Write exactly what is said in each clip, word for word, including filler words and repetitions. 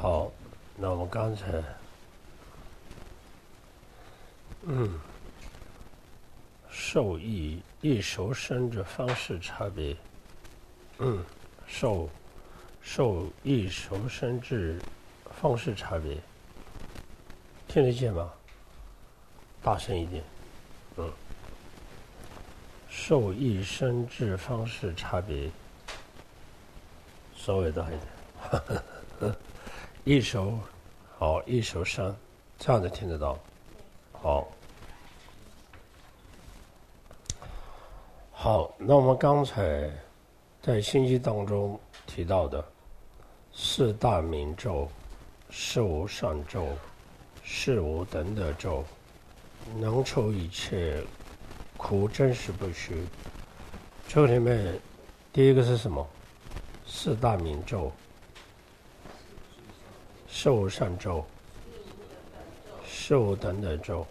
好，那我们刚才，嗯，受益益受生之方式差别，嗯，受受益受生之方式差别，听得见吗？大声一点，嗯，受益生之方式差别，稍微大一点，益受好，益受生，这样子听得到，好。好，那我们刚才在信息当中提到的四大明咒、事无上咒、事无等的咒，能除一切苦，真实不虚。这个里面第一个是什么？四大明咒、事无上咒、事无等的咒。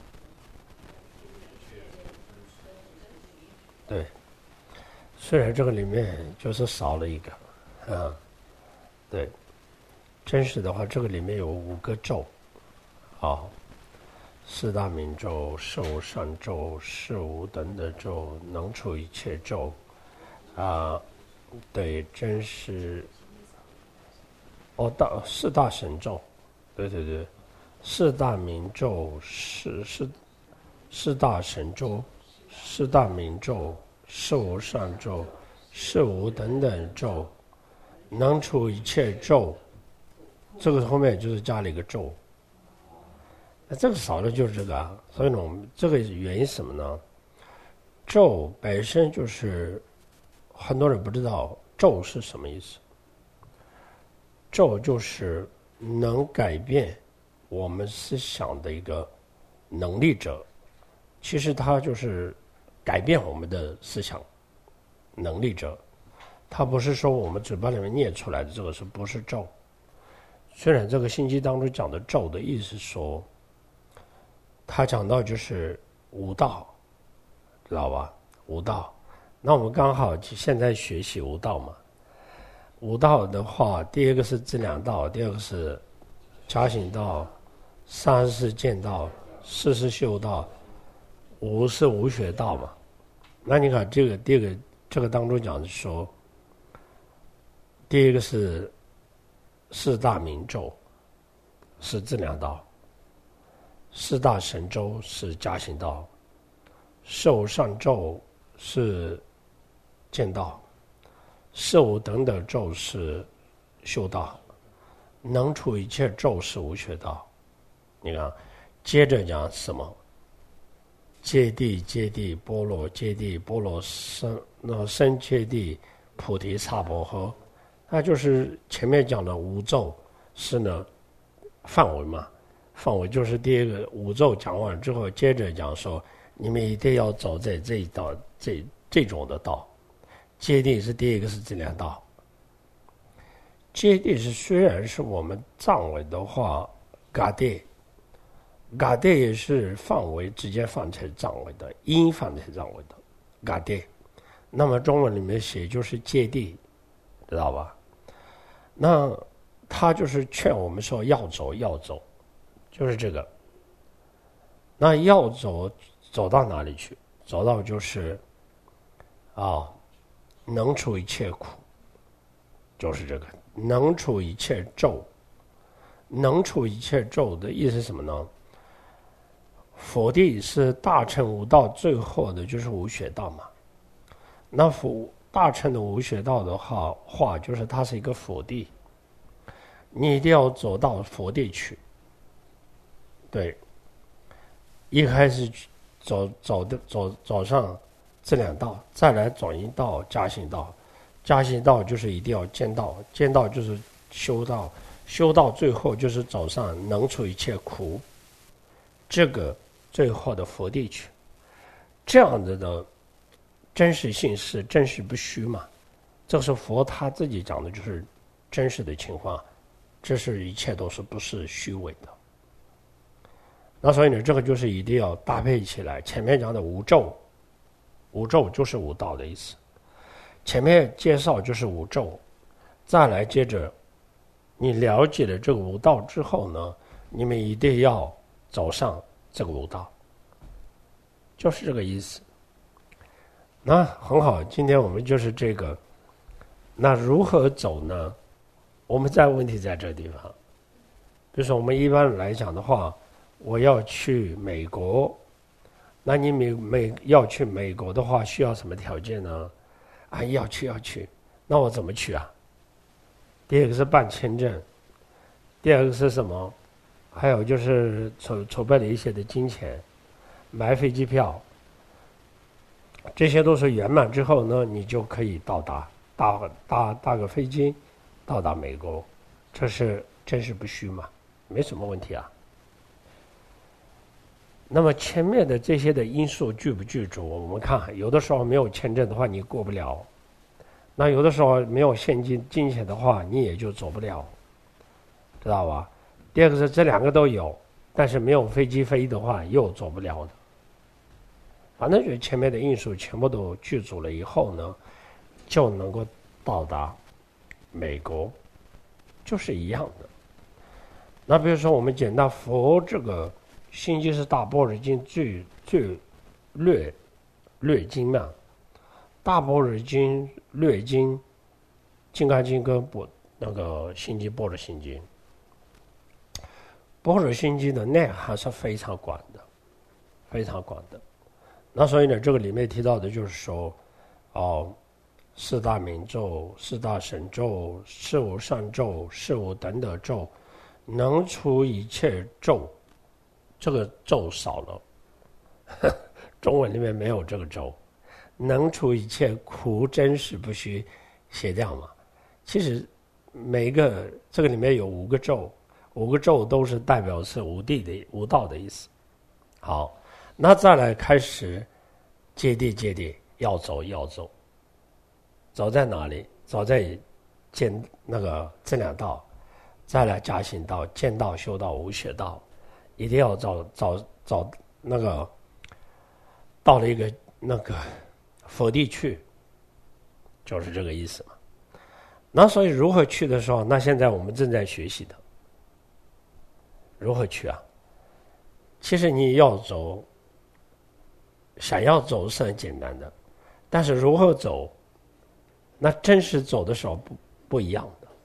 对，虽然这个里面就是少了一个，啊，对，真实的话，这个里面有五个咒，好，四大明咒、事无上咒、事无等的咒，能除一切咒，啊，对，真实，哦，大四大神咒，对对对，四大明咒、四四四大神咒。四大明咒、事无上咒、事无等等咒，能除一切咒。这个后面就是加了一个咒，那这个少了就是这个啊。所以呢，我们这个原因是什么呢？咒本身就是很多人不知道咒是什么意思。咒就是能改变我们思想的一个能力者，其实它就是改变我们的思想能力者，它不是说我们嘴巴里面念出来的，这个是不是咒？虽然这个信息当中讲的咒的意思说，他讲到就是无道，知道吧？无道，那我们刚好现在学习无道嘛。无道的话，第一个是资粮道，第二个是加行道，三是剑道，四是修道。无是无学道嘛？那你看这个第二个这个当中讲的说，第一个是四大明咒，是资粮道；四大神咒是加行道；事无上咒是剑道；事无等等咒是修道；能除一切咒是无学道。你看，接着讲什么？揭谛揭谛波罗揭谛波罗僧那僧揭谛菩提萨婆诃，那就是前面讲的五咒是呢范围嘛，范围就是第一个五咒讲完之后，接着讲说你们一定要走在这一道这这种的道。揭谛是第一个是资粮道，揭谛是虽然是我们藏文的话，嘎谛。嘎谛也是范围直接放在藏文的，音放在藏文的嘎谛，那么中文里面写就是揭谛，知道吧？那他就是劝我们说要走要走，就是这个。那要走走到哪里去？走到就是啊，能除一切苦，就是这个能除一切咒。能除一切咒的意思是什么呢？佛地是大乘无道，最后的就是无学道嘛。那佛大乘的无学道的话，话就是它是一个佛地，你一定要走到佛地去。对，一开始走走的走走上这两道，再来转移到加行道，加行道就是一定要见道，见道就是修道，修到最后就是走上能除一切苦，这个最后的佛地去，这样子的真实性是真实不虚嘛？这是佛他自己讲的，就是真实的情况，这是一切都是不是虚伪的。那所以呢，这个就是一定要搭配起来。前面讲的无咒，无咒就是无道的意思。前面介绍就是无咒，再来接着你了解了这个悟道之后呢，你们一定要走上这个悟道，就是这个意思。那很好，今天我们就是这个。那如何走呢？我们在问题在这个地方。比如说我们一般来讲的话，我要去美国，那你美美要去美国的话，需要什么条件呢？啊，要去要去，那我怎么去啊？第二个是办签证，第二个是什么？还有就是筹筹备了一些的金钱，买飞机票，这些都是圆满之后呢，你就可以到达搭搭搭个飞机到达美国，这是真实不虚嘛，没什么问题啊。那么前面的这些的因素具不具足？我们看，有的时候没有签证的话，你过不了；那有的时候没有现金金钱的话，你也就走不了，知道吧？第二个是这两个都有，但是没有飞机飞的话，又走不了的。反正就前面的因素全部都具足了以后呢，就能够到达美国，就是一样的。那比如说我们简单佛这个心经是大般若经最最略略经嘛，大般若经略经金刚经跟般那个心经般若心经，般若心经的内涵是非常广的，非常广的。那所以呢，这个里面提到的就是说，哦，四大明咒、四大神咒、四无上咒、四无等等咒，能除一切咒。这个咒少了，呵呵，中文里面没有这个咒，能除一切苦真实不虚，写掉嘛。其实每一个这个里面有五个咒，五个咒都是代表是无地的无道的意思。好，那再来开始接地接地，要走要走，走在哪里？走在见那个正两道，再来加行道、见道、修道、无学道。一定要找找找那个到了一个那个佛地去，就是这个意思嘛。那所以如何去的时候，那现在我们正在学习的，如何去啊？其实你要走，想要走是很简单的，但是如何走，那真实走的时候不不一样的。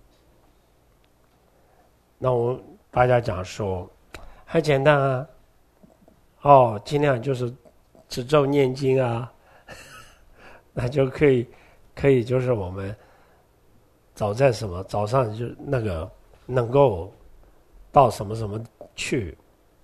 那我大家讲说。很简单啊，哦，尽量就是持咒念经啊，那就可以，可以就是我们早在什么早上就那个能够到什么什么去，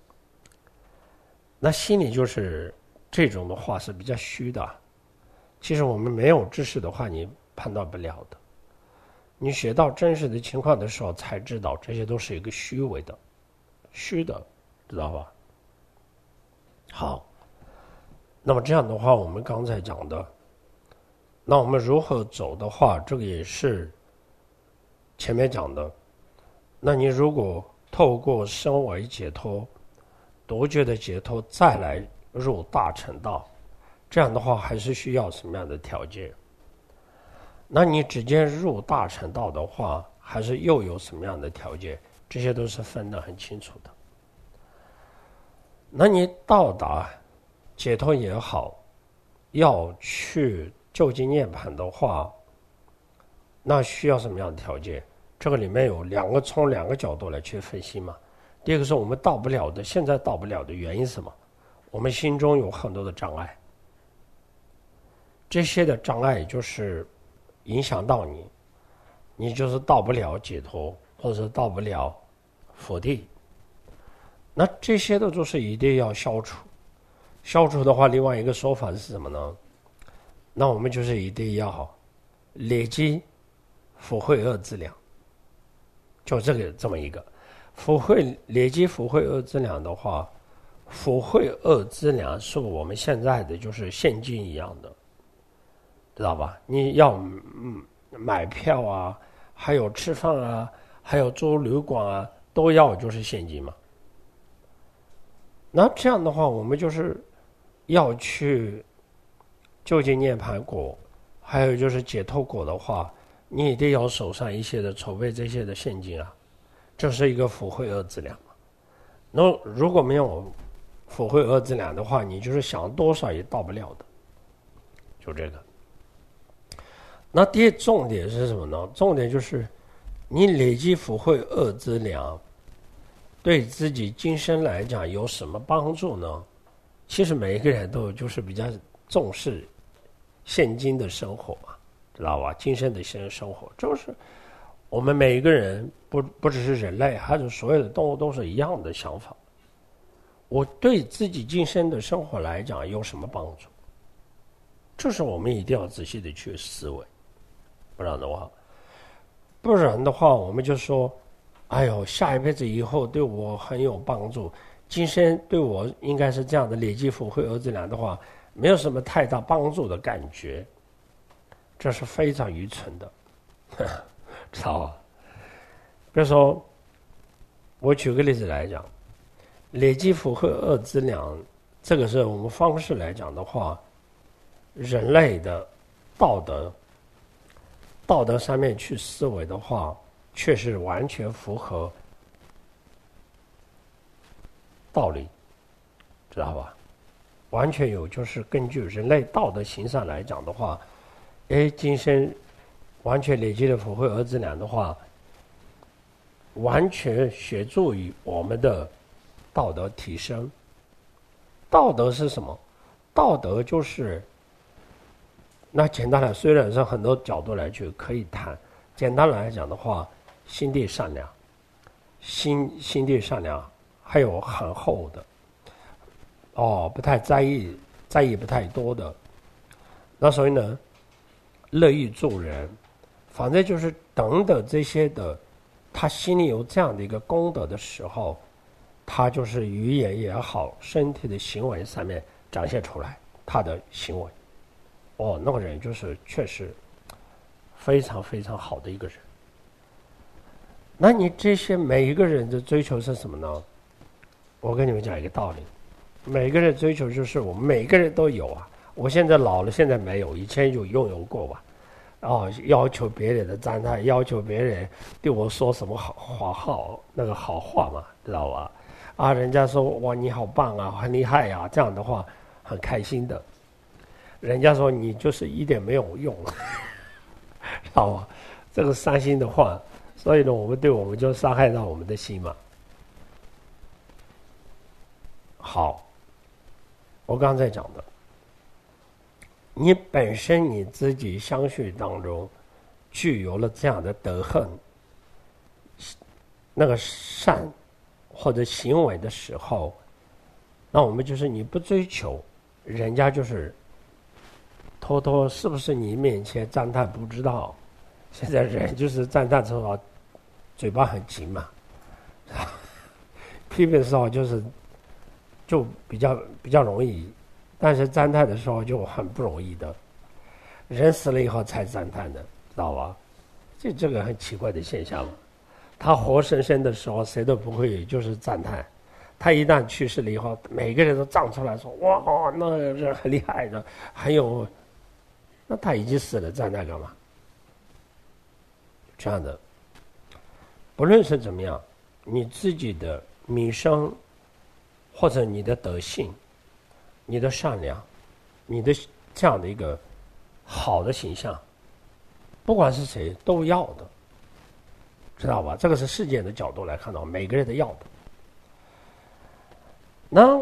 那心里就是这种的话是比较虚的。其实我们没有知识的话，你判断不了的。你学到真实的情况的时候，才知道这些都是一个虚伪的、虚的。知道吧？好，那么这样的话，我们刚才讲的，那我们如何走的话，这个也是前面讲的。那你如果透过身为解脱、独觉的解脱，再来入大乘道，这样的话还是需要什么样的条件？那你直接入大乘道的话，还是又有什么样的条件？这些都是分得很清楚的。那你到达解脱也好，要去究竟涅槃的话，那需要什么样的条件？这个里面有两个，从两个角度来去分析嘛。第一个是我们到不了的，现在到不了的原因是什么？我们心中有很多的障碍，这些的障碍就是影响到你，你就是到不了解脱，或者是到不了佛地。那这些的都是一定要消除，消除的话，另外一个说法是什么呢？那我们就是一定要累积福慧恶资粮，就这个这么一个福慧累积福慧恶资粮的话，福慧恶资粮是我们现在的就是现金一样的，知道吧？你要嗯买票啊，还有吃饭啊，还有租旅馆啊，都要就是现金嘛。那这样的话，我们就是要去究竟涅槃果，还有就是解脱果的话， 你一定要手上一些的筹备这些的现金啊，这是一个福慧二资粮嘛。那如果没有福慧二资粮的话，你就是想多少也到不了的，就这个。那第一重点是什么呢？重点就是你累积福慧二资粮，对自己今生来讲有什么帮助呢？其实每一个人都就是比较重视现今的生活嘛，知道吧？今生的现生活，就是我们每一个人不不只是人类，还有所有的动物都是一样的想法。我对自己今生的生活来讲有什么帮助？这是我们一定要仔细的去思维，不然的话，不然的话，我们就说，哎呦，下一辈子以后对我很有帮助，今生对我应该是这样的累积福慧二资粮的话，没有什么太大帮助的感觉，这是非常愚蠢的，知道吧？比如说，我举个例子来讲，累积福慧二资粮，这个是我们方式来讲的话，人类的道德，道德上面去思维的话，确实完全符合道理，知道吧？完全有，就是根据人类道德行上来讲的话，哎，今生完全累积了福慧二资粮的话，完全协助于我们的道德提升。道德是什么？道德就是，那简单来，虽然是很多角度来去可以谈，简单来讲的话，心地善良，心心地善良，还有很厚的，哦，不太在意，在意不太多的，那所以呢，乐意助人，反正就是等等这些的，他心里有这样的一个功德的时候，他就是语言也好，身体的行为上面展现出来他的行为，哦，那个人就是确实非常非常好的一个人。那你这些每一个人的追求是什么呢？我跟你们讲一个道理，每个人追求就是我们每个人都有啊。我现在老了，现在没有，以前有拥有过吧。哦，要求别人的赞叹，要求别人对我说什么好好好那个好话嘛，知道吧？啊，人家说哇你好棒啊，很厉害呀、啊，这样的话很开心的。人家说你就是一点没有用，知道吧？这个伤心的话，所以呢，我们对我们就伤害到我们的心嘛。好，我刚才讲的。你本身你自己相续当中具有了这样的德行，那个善或者行为的时候，那我们就是你不追求，人家就是偷偷是不是你面前赞叹不知道，现在人就是赞叹之后嘴巴很紧嘛，批评的时候就是就比较比较容易。但是赞叹的时候就很不容易的，人死了以后才赞叹的，知道吧？就这个很奇怪的现象嘛。他活生生的时候谁都不会就是赞叹，他一旦去世了以后，每个人都站出来说哇，那个人很厉害的，很有，那他已经死了，赞叹干嘛？这样的，不论是怎么样，你自己的名声或者你的德性。你的善良，你的这样的一个好的形象，不管是谁都要的，知道吧？这个是世界的角度来看到，每个人都要的。那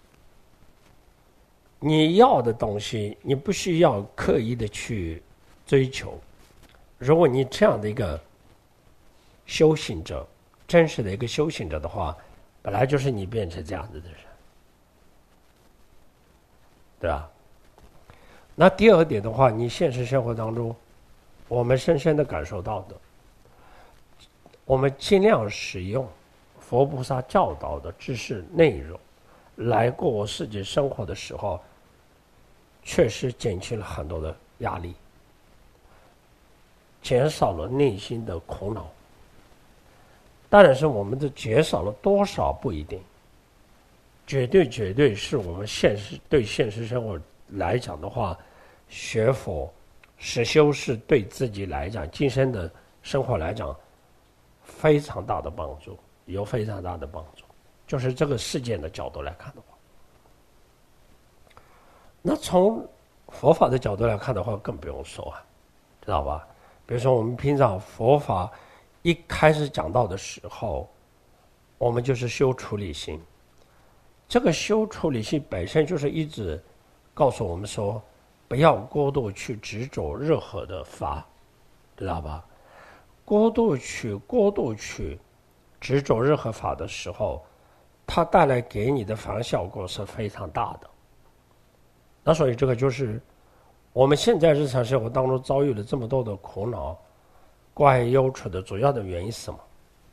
你要的东西，你不需要刻意的去追求。如果你这样的一个修行者，真实的一个修行者的话，本来就是你变成这样子的人。对吧？那第二点的话，你现实生活当中，我们深深的感受到的，我们尽量使用佛菩萨教导的知识内容来过我世界生活的时候，确实减轻了很多的压力，减少了内心的苦恼。当然是我们的减少了多少不一定。绝对绝对是我们现实对现实生活来讲的话，学佛实修是对自己来讲，今生的生活来讲，非常大的帮助，有非常大的帮助。就是这个事件的角度来看的话，那从佛法的角度来看的话，更不用说啊，知道吧？比如说我们平常佛法一开始讲到的时候，我们就是修处理心。这个修处理心本身就是一直告诉我们说，不要过度去执着任何的法，知道吧？过度去过度去执着任何法的时候，它带来给你的反效果是非常大的。那所以这个就是我们现在日常生活当中遭遇了这么多的苦恼、怪忧愁的主要的原因是什么？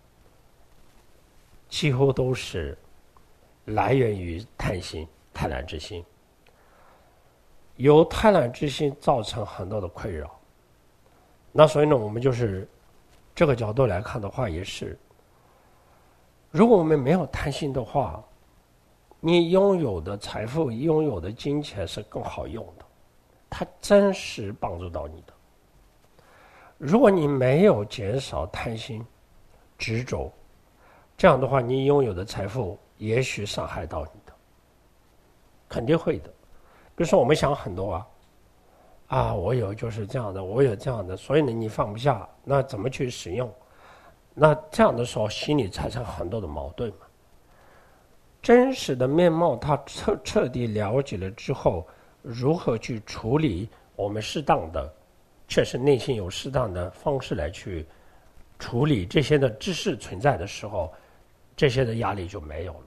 几乎都是来源于贪心、贪婪之心。由贪婪之心造成很多的困扰。那所以呢，我们就是这个角度来看的话，也是，如果我们没有贪心的话，你拥有的财富、拥有的金钱是更好用的，它真实帮助到你的。如果你没有减少贪心、执着，这样的话，你拥有的财富也许伤害到你的，肯定会的。比如说，我们想很多啊，啊，我有就是这样的，我有这样的，所以呢，你放不下，那怎么去使用？那这样的时候，心里产生很多的矛盾嘛。真实的面貌，他彻彻底了解了之后，如何去处理？我们适当的，确实内心有适当的方式来去处理这些的知识存在的时候，这些的压力就没有了。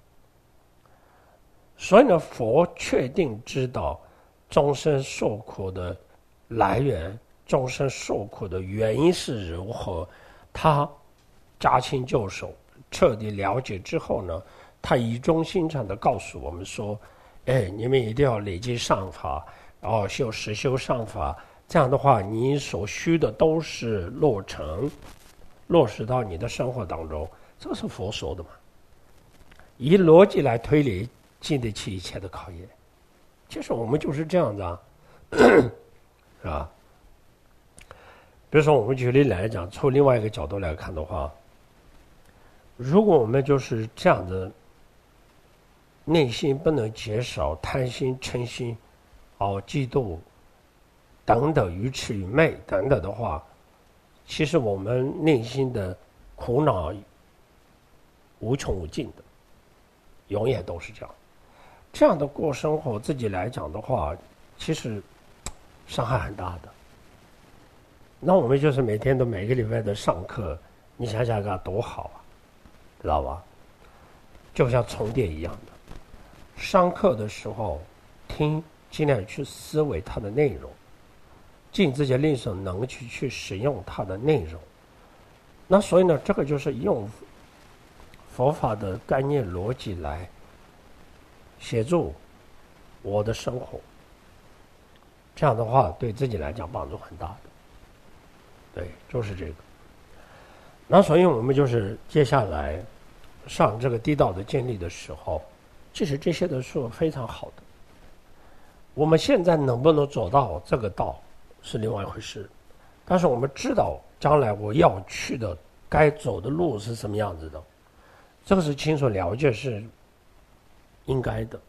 所以呢，佛确定知道众生受苦的来源，众生受苦的原因是如何，他驾轻就熟，彻底了解之后呢，他语重心长的告诉我们说，哎，你们一定要累积上法，然后修实修上法，这样的话你所需的都是落成落实到你的生活当中，这个是佛说的嘛。以逻辑来推理，经得起一切的考验。其实我们就是这样子啊，是吧？比如说我们举例来讲，从另外一个角度来看的话，如果我们就是这样子，内心不能减少贪心、嗔心、哦、嫉妒等等愚痴愚昧等等的话，其实我们内心的苦恼无穷无尽的，永远都是这样。这样的过生活，自己来讲的话，其实伤害很大的。那我们就是每天都每个礼拜的上课，你想想看多好啊，知道吧？就像充电一样的。上课的时候听，尽量去思维它的内容，尽自己力所能去去使用它的内容。那所以呢，这个就是用佛法的概念逻辑来协助我的生活，这样的话对自己来讲帮助很大的。对，就是这个。那所以我们就是接下来上这个地道的建立的时候，其实这些都是非常好的。我们现在能不能走到这个道是另外一回事，但是我们知道将来我要去的该走的路是什么样子的，这个是清楚了解是应该的。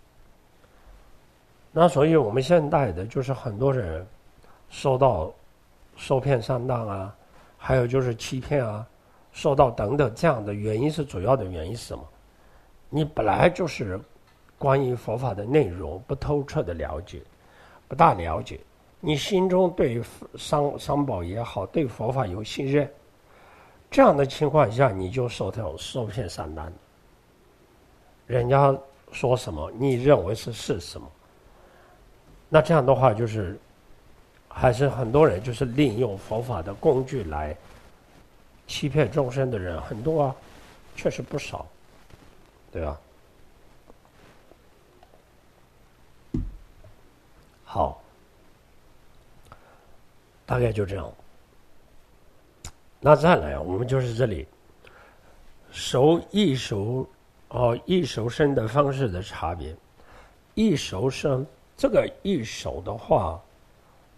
那所以我们现代的就是很多人受到受骗上当啊，还有就是欺骗啊，受到等等这样的原因，是主要的原因是什么？你本来就是关于佛法的内容不透彻的了解，不大了解，你心中对商商宝也好，对佛法有信任，这样的情况下你就受到受骗上当，人家说什么你认为是是什么，那这样的话就是还是很多人就是利用佛法的工具来欺骗众生的人很多啊，确实不少，对吧？好，大概就这样。那再来，我们就是这里熟易熟哦易熟生的方式的差别。易熟生这个易熟的话，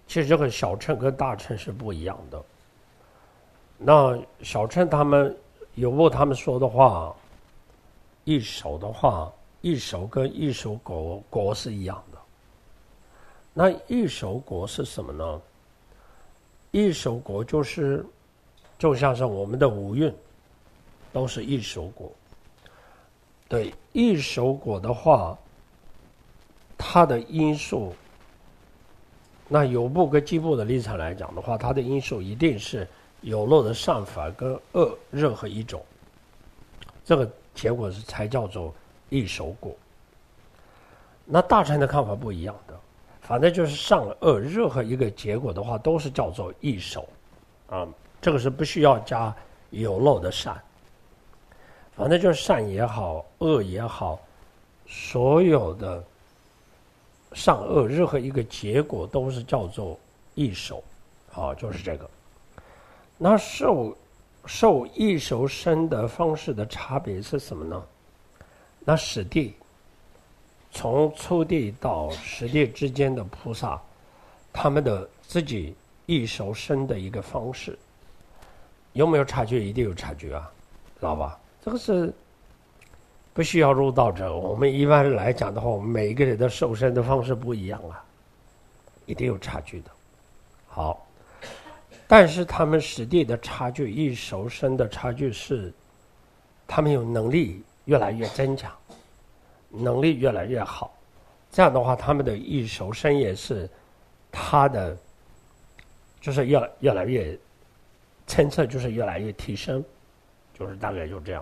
其实这个小乘跟大乘是不一样的。那小乘他们有部他们说的话，一手的话，一手跟一手果果是一样的。那一手果是什么呢？一手果就是就像是我们的五蕴都是一手果。对，一手果的话，它的因素，那有部跟基部的立场来讲的话，它的因素一定是有漏的善法跟恶任何一种，这个结果是才叫做一手果。那大乘的看法不一样的，反正就是善恶任何一个结果的话，都是叫做一手啊，这个是不需要加有漏的善。反正就是善也好，恶也好，所有的善恶任何一个结果都是叫做一手，好，就是这个。那受受一手生的方式的差别是什么呢？那实地从初地到实地之间的菩萨，他们的自己一手生的一个方式，有没有差距？一定有差距啊，知道吧？这个是不需要入道者。我们一般来讲的话，我们每一个人的受生的方式不一样啊，一定有差距的。好，但是他们实地的差距，一手生的差距是，他们有能力越来越增强，能力越来越好。这样的话，他们的一手生也是他的，就是越越来越层次，就是越来越提升，就是大概就这样。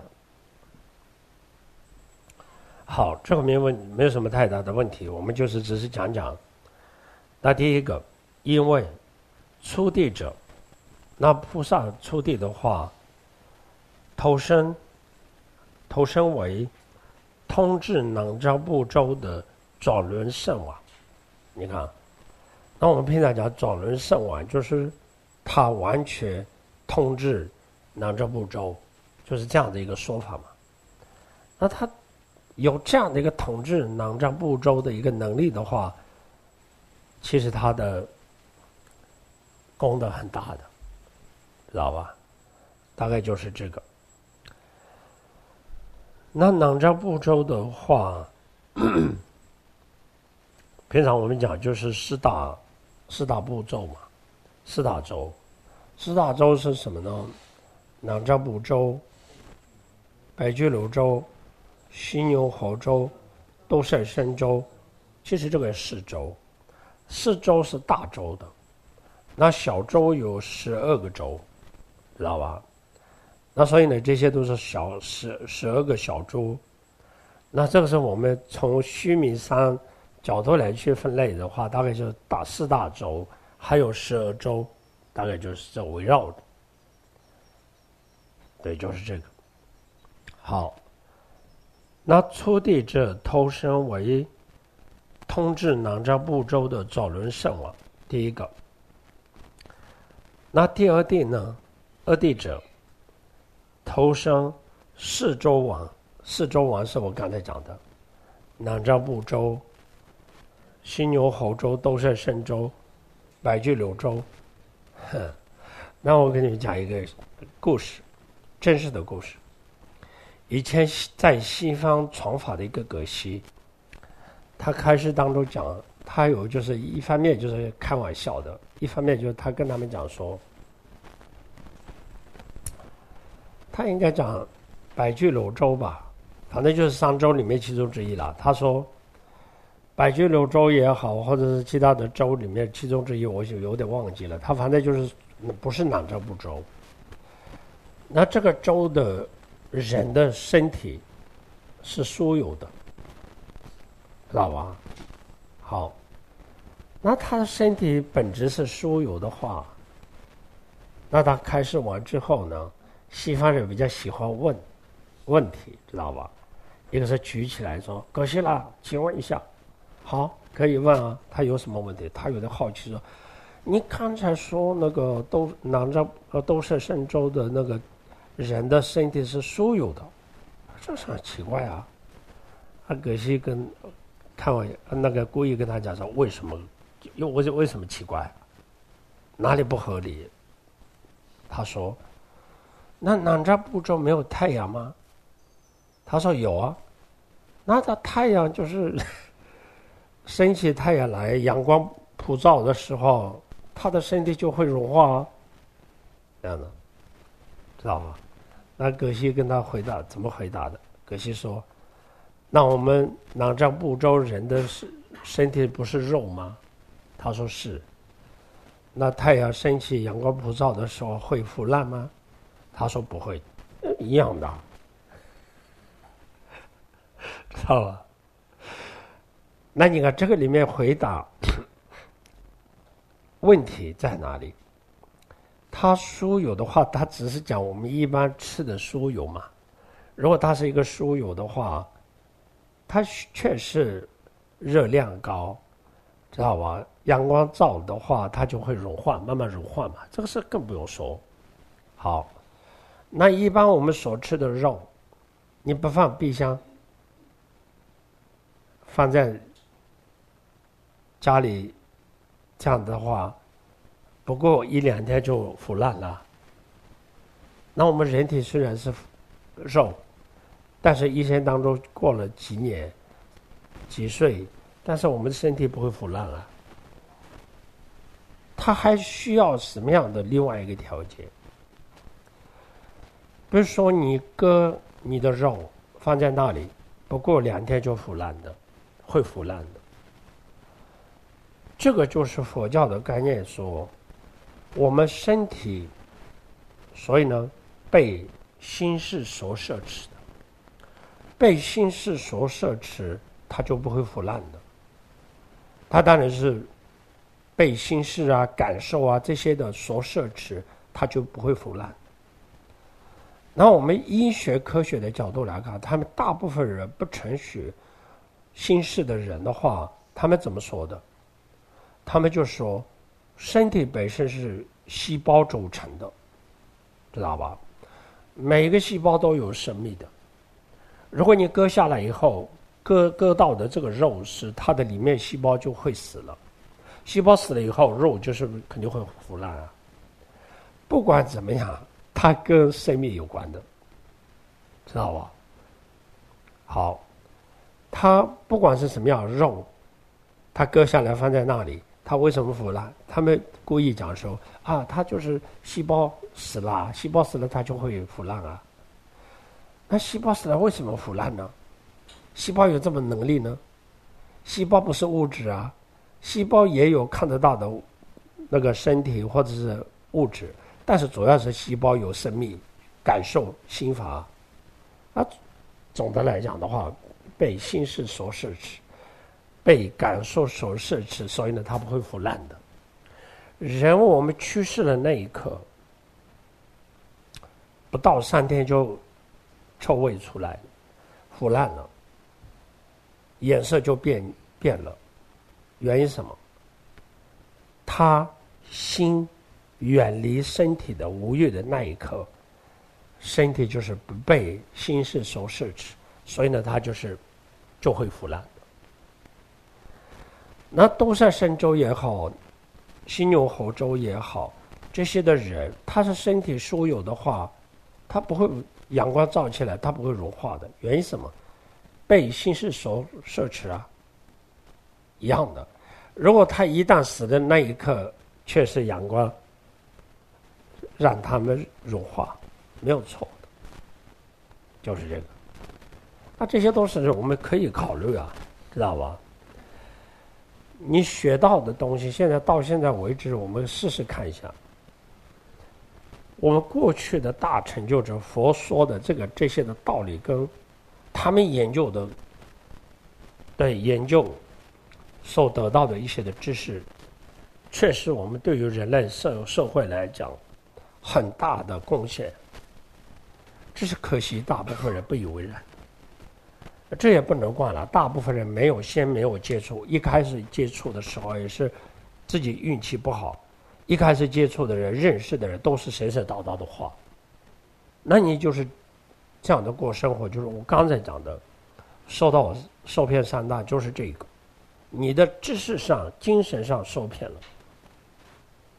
好，这个没问没有什么太大的问题，我们就是只是讲讲。那第一个，因为初地者，那菩萨初地的话，投身投身为通治南瞻部洲的转轮圣王。你看，那我们平常讲转轮圣王，就是他完全通治南瞻部洲，就是这样的一个说法嘛。那他有这样的一个统治南瞻部洲的一个能力的话，其实他的功德很大的，知道吧？大概就是这个。那南瞻部洲的话，平常我们讲就是四大四大部洲嘛，四大洲，四大洲是什么呢？南瞻部洲、白居柳洲、犀牛猴洲、斗胜神洲，其实这个是四洲，四洲是大洲的，那小洲有十二个洲，知道吧？那所以呢，这些都是小十十二个小洲。那这个是我们从须弥山角度来去分类的话，大概就是大四大洲，还有十二洲，大概就是这围绕的。对，就是这个。好。那初地者投身为通治南瞻部洲的转轮圣王，第一个。那第二地呢？二地者投身四洲王，四洲王是我刚才讲的，南瞻部洲、犀牛猴洲、斗胜神洲、白居柳洲。那我给你们讲一个故事，真实的故事。以前在西方传法的一个葛西，他开始当中讲，他有就是一方面就是开玩笑的，一方面就是他跟他们讲说，他应该讲百居柳州吧，反正就是三州里面其中之一了。他说百居柳州也好，或者是其他的州里面其中之一，我就有点忘记了。他反正就是不是南瞻部洲。那这个州的人的身体是殊有的，知道吧？好，那他的身体本质是殊有的话，那他开示完之后呢，西方人比较喜欢问问题，知道吧？一个是举起来说：“葛西拉，请问一下。”好，可以问啊，他有什么问题？他有点好奇说：“你刚才说那个都南瞻呃斗胜神州的那个人的身体是殊有的，这是很奇怪啊。”他葛西跟看我那个故意跟他讲说：“为什么？又为为什么奇怪？ 哪里不合理？他说，那南瞻部洲没有太阳吗？他说有啊，那它太阳就是升起太阳来，阳光普照的时候，他的身体就会融化啊，这样的，知道吗？那葛西跟他回答怎么回答的？葛西说，那我们南瞻部洲人的身体不是肉吗？他说是。那太阳升起阳光普照的时候会腐烂吗？他说不会，一样的，知道吧？那你看这个里面回答问题在哪里？它酥油的话，它只是讲我们一般吃的酥油嘛。如果它是一个酥油的话，它确实热量高，知道吧？阳光照的话，它就会融化，慢慢融化嘛。这个事更不用说。好，那一般我们所吃的肉，你不放冰箱，放在家里，这样的话，不过一两天就腐烂了。那我们人体虽然是肉，但是一生当中过了几年、几岁，但是我们的身体不会腐烂啊。它还需要什么样的另外一个条件？比如说你割你的肉放在那里，不过两天就腐烂的，会腐烂的。这个就是佛教的概念说，我们身体，所以呢，被心事所摄持的，被心事所摄持，它就不会腐烂的。它当然是被心事啊、感受啊这些的所摄持，它就不会腐烂。那我们医学科学的角度来看，他们大部分人不承许心事的人的话，他们怎么说的？他们就说，身体本身是细胞组成的，知道吧？每一个细胞都有生命的。如果你割下来以后，割割到的这个肉是它的里面细胞就会死了，细胞死了以后，肉就是肯定会腐烂啊。不管怎么样，它跟生命有关的，知道吧？好，它不管是什么样肉，它割下来放在那里，它为什么腐烂？他们故意讲说啊，它就是细胞死了，细胞死了它就会腐烂啊。那细胞死了为什么腐烂呢？细胞有这么能力呢？细胞不是物质啊，细胞也有看得到的那个身体或者是物质，但是主要是细胞有生命、感受、心法。啊，总的来讲的话，被心事所摄持，被感受所摄持，所以呢，它不会腐烂的。人我们去世的那一刻，不到三天就臭味出来了，腐烂了，颜色就变变了。原因是什么？他心远离身体的无欲的那一刻，身体就是不被心事所摄持，所以呢，它就是就会腐烂的。那东山神州也好，犀牛猴州也好，这些的人，他是身体疏有的话，他不会阳光照起来，他不会融化的。原因是什么？被心事所摄持啊，一样的。如果他一旦死的那一刻，却是阳光让他们融化，没有错的，就是这个。那这些都是我们可以考虑啊，知道吧？你学到的东西，现在到现在为止，我们试试看一下。我们过去的大成就者佛说的这个这些的道理，跟他们研究的对研究所得到的一些的知识，确实我们对于人类社社会来讲很大的贡献。只是可惜大部分人不以为然。这也不能怪了，大部分人没有先没有接触，一开始接触的时候也是自己运气不好，一开始接触的人、认识的人都是神神叨叨的话，那你就是这样的过生活，就是我刚才讲的，受到受骗三大就是这个，你的知识上、精神上受骗了，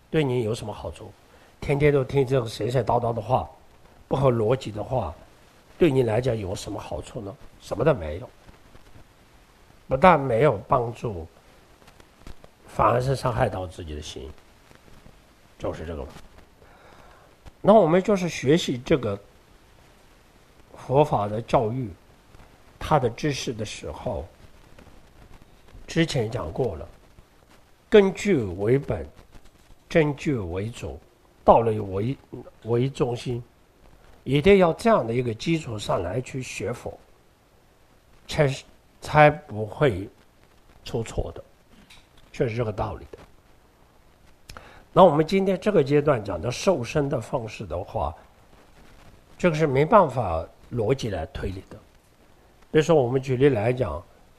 对你有什么好处？天天都听这个神神叨叨的话，不合逻辑的话，对你来讲有什么好处呢？什么都没有，不但没有帮助，反而是伤害到自己的心，就是这个吧。那我们就是学习这个佛法的教育，他的知识的时候，之前讲过了，根据为本，真据为主，道理为为中心，一定要这样的一个基础上来去学佛，才才不会出错的，就是这个道理的。那我们今天这个阶段讲的受身的方式的话，这个是没办法逻辑来推理的。比如说我们举例来讲，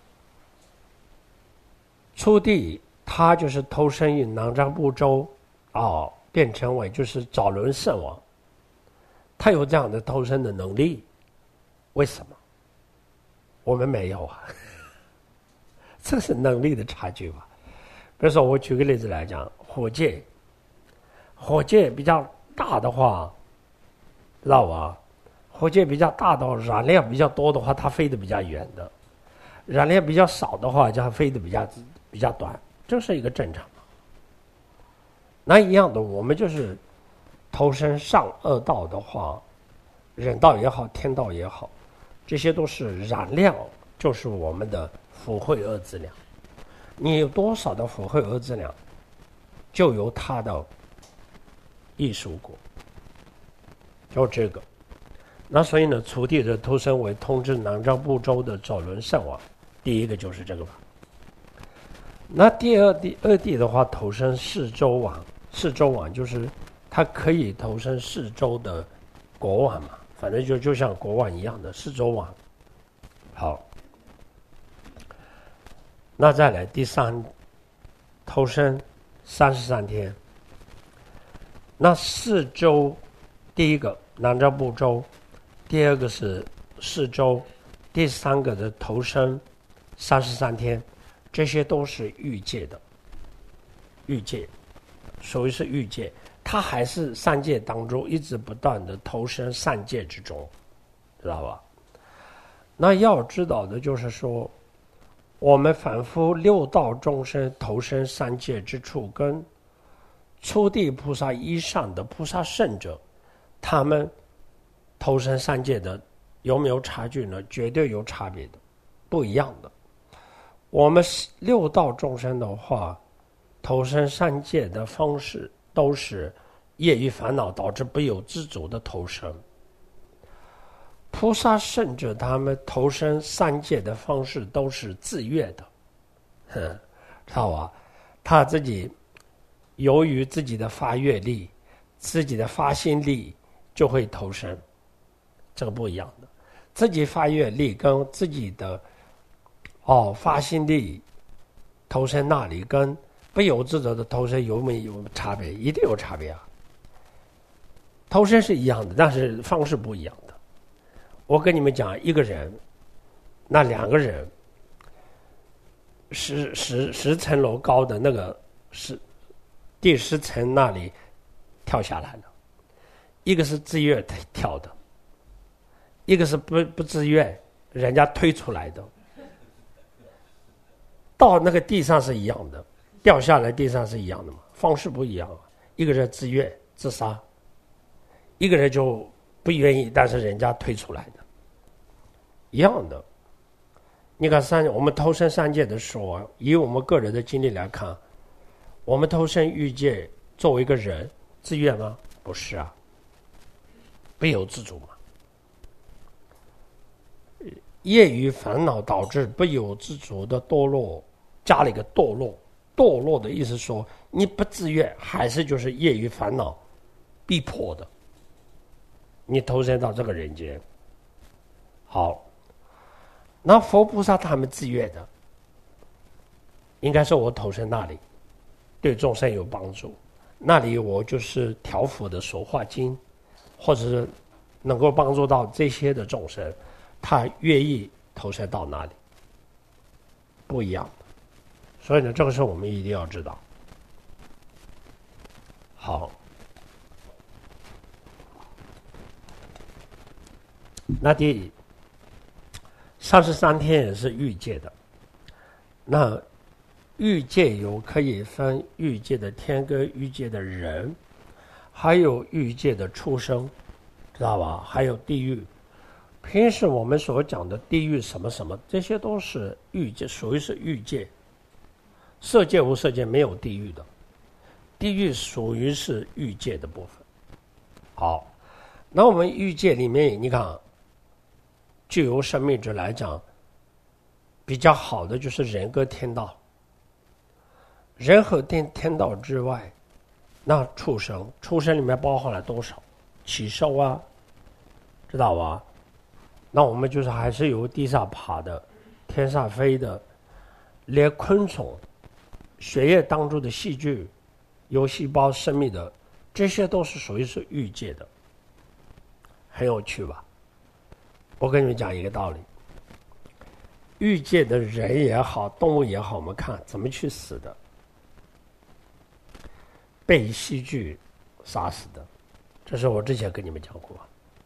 初地他就是投身于南瞻部洲啊，变成为就是早轮圣王，他有这样的投身的能力，为什么我们没有啊？这是能力的差距吧。比如说我举个例子来讲，火箭火箭比较大的话，知道吧？火箭比较大的话，燃料比较多的话，它飞得比较远的；燃料比较少的话，就它飞得比较比较短，这是一个正常的。那一样的，我们就是投身上恶道的话，人道也好，天道也好，这些都是燃料，就是我们的福慧恶资粮。你有多少的福慧恶资粮，就有它的艺术果，就这个。那所以呢，初地的投身为统治南瞻部洲的早轮圣王，第一个就是这个吧。那第二地二地的话，投身四周王，四周王就是他可以投身四周的国王嘛，反正就就像国王一样的四周王。好，那再来第三，投身三十三天。那四周，第一个南瞻部洲，第二个是四周，第三个的投身三十三天，这些都是欲界的，欲界，所谓是欲界，它还是三界当中一直不断的投身三界之中，知道吧？那要知道的就是说，我们凡夫六道众生投身三界之处，跟初地菩萨以上的菩萨圣者，他们投身三界的有没有差距呢？绝对有差别的，不一样的。我们六道众生的话，投身三界的方式都是业余烦恼导致不由自主的投身。菩萨圣者他们投身三界的方式都是自愿的，哼，知道吧？他自己由于自己的发愿力、自己的发心力，就会投身，这个不一样的。自己发愿力跟自己的哦发心力投身那里，跟不由自主的投身有没有差别？一定有差别啊！投身是一样的，但是方式不一样的。我跟你们讲，一个人，那两个人，十十十层楼高的那个是第十层那里跳下来了，一个是自愿跳的，一个是不不自愿，人家推出来的。到那个地上是一样的，掉下来地上是一样的嘛，方式不一样啊。一个人自愿自杀，一个人就不愿意，但是人家推出来的，一样的。你看三，我们投身三界的时候啊，以我们个人的经历来看，我们投身欲界作为一个人，自愿吗？不是啊，不由自主嘛。业余烦恼导致不由自主的堕落，加了一个堕落。堕落的意思说，你不自愿，还是就是业余烦恼逼迫的，你投身到这个人间。好，那佛菩萨他们自愿的，应该是我投身那里，对众生有帮助，那里我就是调伏的说话经，或者是能够帮助到这些的众生，他愿意投身到哪里，不一样的。所以呢，这个是我们一定要知道。 好，那第三十三天也是欲界的。那欲界有可以分欲界的天跟欲界的人，还有欲界的畜生，知道吧？还有地狱。平时我们所讲的地狱什么什么，这些都是欲界，属于是欲界。色界无色界没有地狱的，地狱属于是欲界的部分。好，那我们欲界里面，你看，就由生命者来讲，比较好的就是人跟天道。人和天天道之外，那畜生，畜生里面包含了多少？起兽啊，知道吧？那我们就是还是由地上爬的，天上飞的，连昆虫、血液当中的细菌、有细胞生命的，这些都是属于是欲界的，很有趣吧？我跟你们讲一个道理：欲界的人也好，动物也好，我们看怎么去死的，被细菌杀死的，这是我之前跟你们讲过。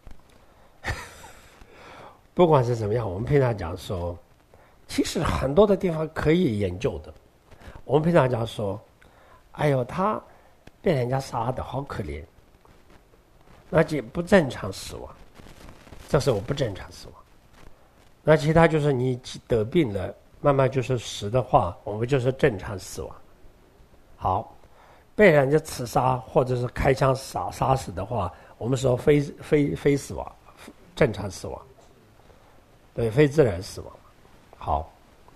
不管是怎么样，我们平常讲说，其实很多的地方可以研究的。我们平常讲说，哎呦，他被人家杀的好可怜，那就不正常死亡，这是我不正常死亡。那其他就是你得病了，慢慢就是死的话，我们就是正常死亡。好，被人家刺杀或者是开枪杀杀死的话，我们说非非非死亡，正常死亡。对，非自然死亡。好，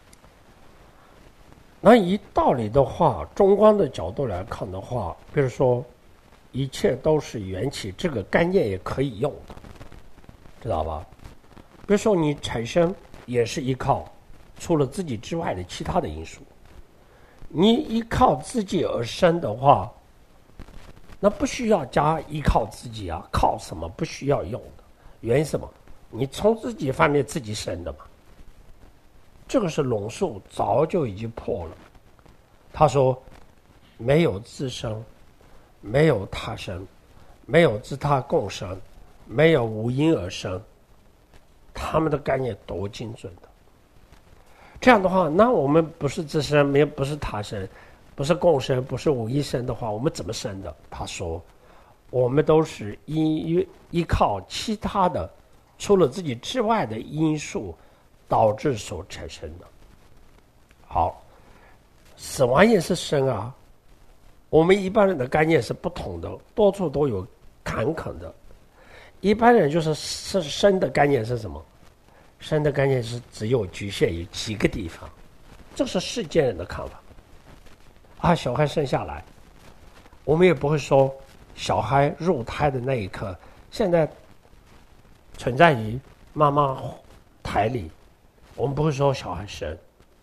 那以道理的话，中观的角度来看的话，比如说，一切都是缘起，这个概念也可以用的，知道吧？比如说，你产生也是依靠除了自己之外的其他的因素。你依靠自己而生的话，那不需要加依靠自己啊，靠什么不需要用的？原因什么？你从自己方面自己生的嘛，这个是龙树早就已经破了。他说，没有自生，没有他生，没有自他共生，没有无因而生，他们的概念多精准的。这样的话，那我们不是自生，没有不是他生，不是共生，不是无因生的话，我们怎么生的？他说，我们都是依依靠其他的。除了自己之外的因素导致所产生的。好，死亡也是生啊，我们一般人的概念是不同的，多处都有坎坷的。一般人就是是生的概念是什么？生的概念是只有局限于几个地方，这是世间人的看法。啊，小孩生下来，我们也不会说小孩入胎的那一刻，现在存在于妈妈胎里，我们不会说小孩生，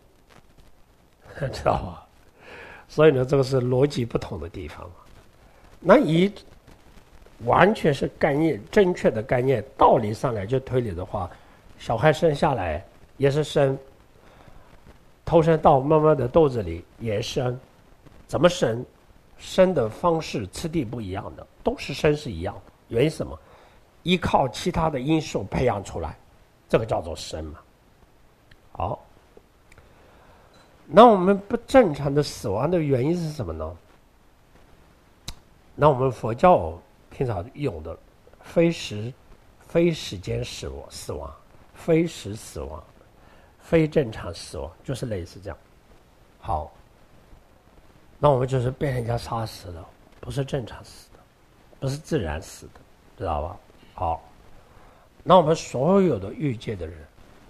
知道吧？所以呢，这个是逻辑不同的地方。那以完全是概念正确的概念道理上来就推理的话，小孩生下来也是生，投生到妈妈的肚子里也生，怎么生？生的方式次第不一样的，都是生是一样的。原因什么？依靠其他的因素培养出来，这个叫做生嘛。好，那我们不正常的死亡的原因是什么呢？那我们佛教平常用的非时、非时间死亡、死亡、非时死亡、非正常死亡，就是类似这样。好，那我们就是被人家杀死了，不是正常死的，不是自然死的，知道吧？好，那我们所有的欲界的人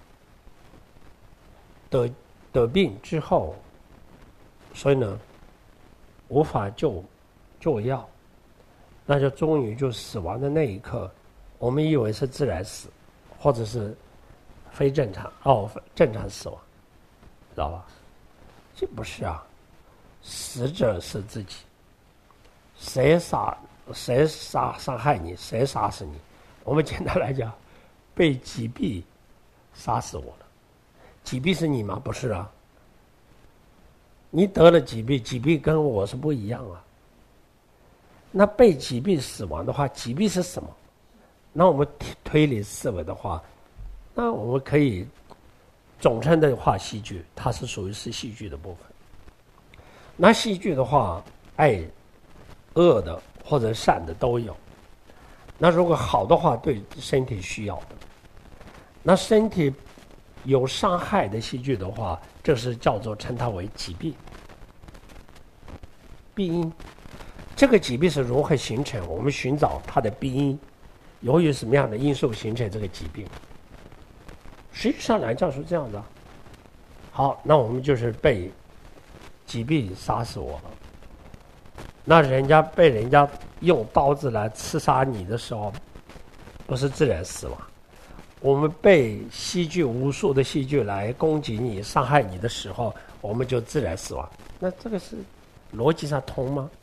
得得病之后，所以呢无法救救药，那就终于就死亡的那一刻，我们以为是自然死，或者是非正常哦正常死亡，知道吧？这不是啊，死者是自己，谁杀谁杀伤害你，谁杀死你？我们简单来讲，被疾病杀死我了。疾病是你吗？不是啊。你得了疾病，疾病跟我是不一样啊。 那被击毙死亡的话，击毙是什么？那我们推理思维的话，那我们可以总称的话，戏剧它是属于是戏剧的部分。那戏剧的话，爱、恶的或者善的都有。那如果好的话，对身体需要的。那身体有伤害的戏剧的话，这是叫做称它为疾病。病因，这个疾病是如何形成？我们寻找它的病因，由于什么样的因素形成这个疾病？实际上来讲是这样的。好，那我们就是被疾病杀死我了。那人家被人家用刀子来刺杀你的时候，不是自然死亡。我们被戏剧无数的戏剧来攻击你、伤害你的时候，我们就自然死亡。那这个是逻辑上通吗？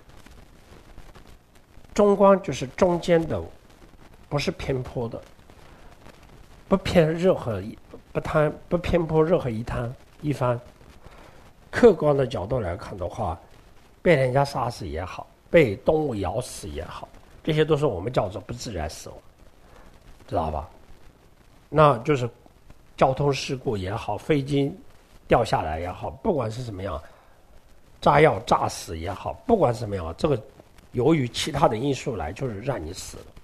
中观就是中间的，不是偏颇的，不偏任何不贪不偏颇任何一摊一方。客观的角度来看的话，被人家杀死也好，被动物咬死也好，这些都是我们叫做不自然死亡，知道吧？那就是交通事故也好，飞机掉下来也好，不管是什么样，炸药炸死也好，不管什么样，这个由于其他的因素来，就是让你死了。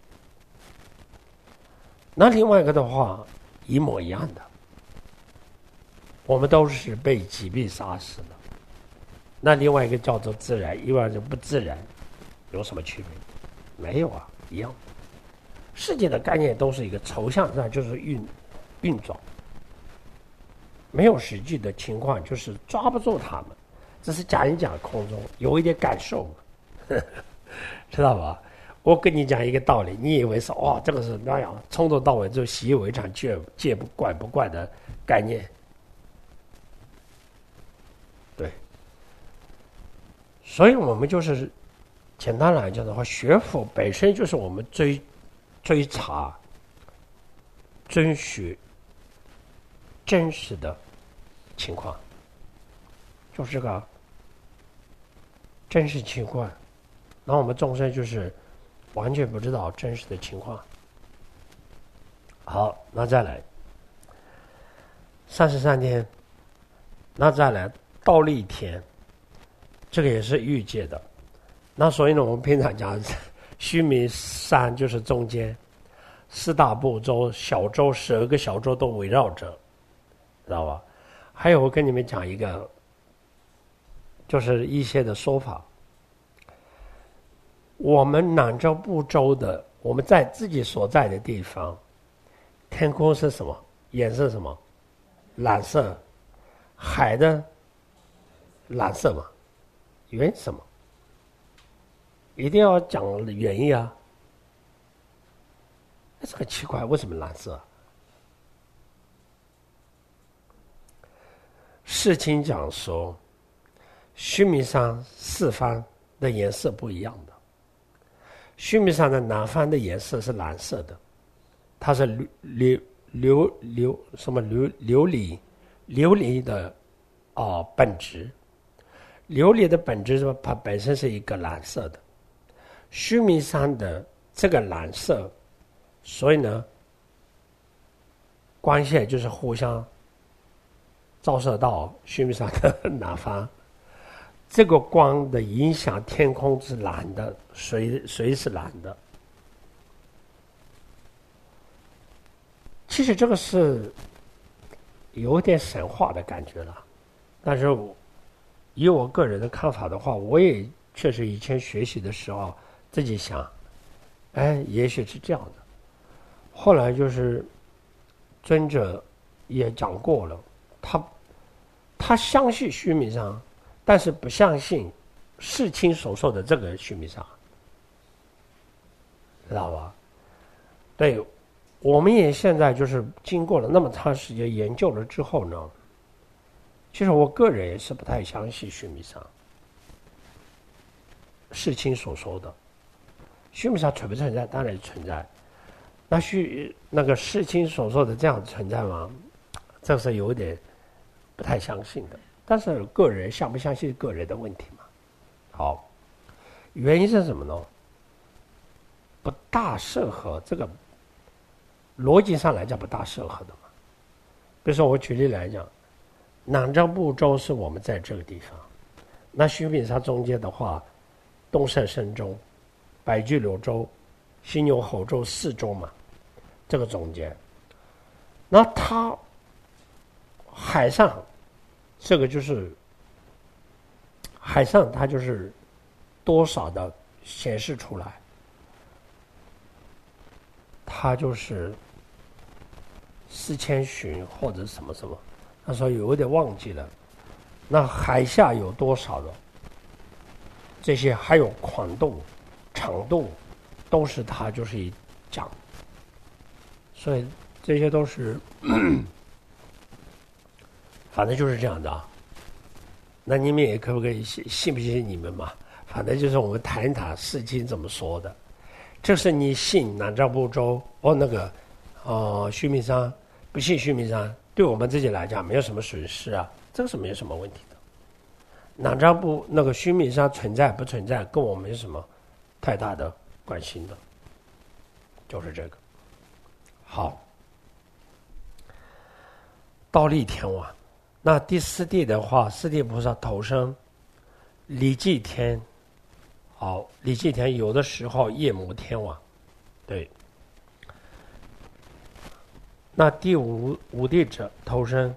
那另外一个的话，一模一样的，我们都是被疾病杀死的。那另外一个叫做自然，另外一个不自然，有什么区别？没有啊，一样。世界的概念都是一个抽象上就是运运转，没有实际的情况，就是抓不住他们，只是讲一讲空中，有一点感受嘛，知道吧？我跟你讲一个道理，你以为是哦，这个是那样，从头到尾就习以为常，戒戒不怪不怪的概念，对。所以我们就是简单来讲的话，学佛本身就是我们追追查、遵循真实的情况，就是这个真实情况。然后我们众生就是完全不知道真实的情况。好，那再来三十三天，那再来倒立天，这个也是欲界的。那所以呢，我们平常讲须弥山就是中间，四大部洲、小洲十二个小洲都围绕着，知道吧？还有我跟你们讲一个，就是一些的说法。我们南洲部洲的，我们在自己所在的地方，天空是什么颜色？什么蓝色？海的蓝色嘛？原因什么？一定要讲原因啊！这很奇怪，为什么蓝色？世亲讲说，须弥山四方的颜色不一样的。须弥山的南方的颜色是蓝色的，它是琉琉琉什么琉琉璃琉璃的啊、呃、本质，琉璃的本质是它本身是一个蓝色的。须弥山的这个蓝色，所以呢，光线就是互相照射到须弥山的南方。这个光的影响，天空是蓝的，水水是蓝的。其实这个是有点神话的感觉了，但是以我个人的看法的话，我也确实以前学习的时候自己想，哎，也许是这样的。后来就是尊者也讲过了，他他相信须弥山，但是不相信世亲所说的这个须弥山，知道吧？对，我们也现在就是经过了那么长时间研究了之后呢，其实我个人也是不太相信须弥山世亲所说的。须弥山存不存在？当然存在。那须那个世亲所说的这样存在吗？这是有点不太相信的。但是个人相不相信个人的问题嘛。好， 原因是什么呢？不大适合，这个逻辑上来讲不大适合的嘛。比如说我举例来讲，南瞻部洲是我们在这个地方，那须弥山中间的话，东胜神州、百俱柳州、犀牛吼州四州嘛，这个中间，那它海上这个就是海上它就是多少的显示出来，它就是四千寻或者什么什么，那时候有点忘记了。那海下有多少的这些，还有宽度、长度，都是它就是一讲，所以这些都是，反正就是这样的啊。那你们也可不可以信信不信你们嘛？反正就是我们谈一谈《诗经》怎么说的。这是你信南瞻部洲哦，那个呃须弥山，不信须弥山，对我们自己来讲没有什么损失啊，这个是没有什么问题的。南瞻部那个须弥山存在不存在，跟我没什么太大的关系的，就是这个。好，倒立天王，那第四地的话，四地菩萨投生离祭天。好，离祭天有的时候夜摩天王，对。那第五五地者投生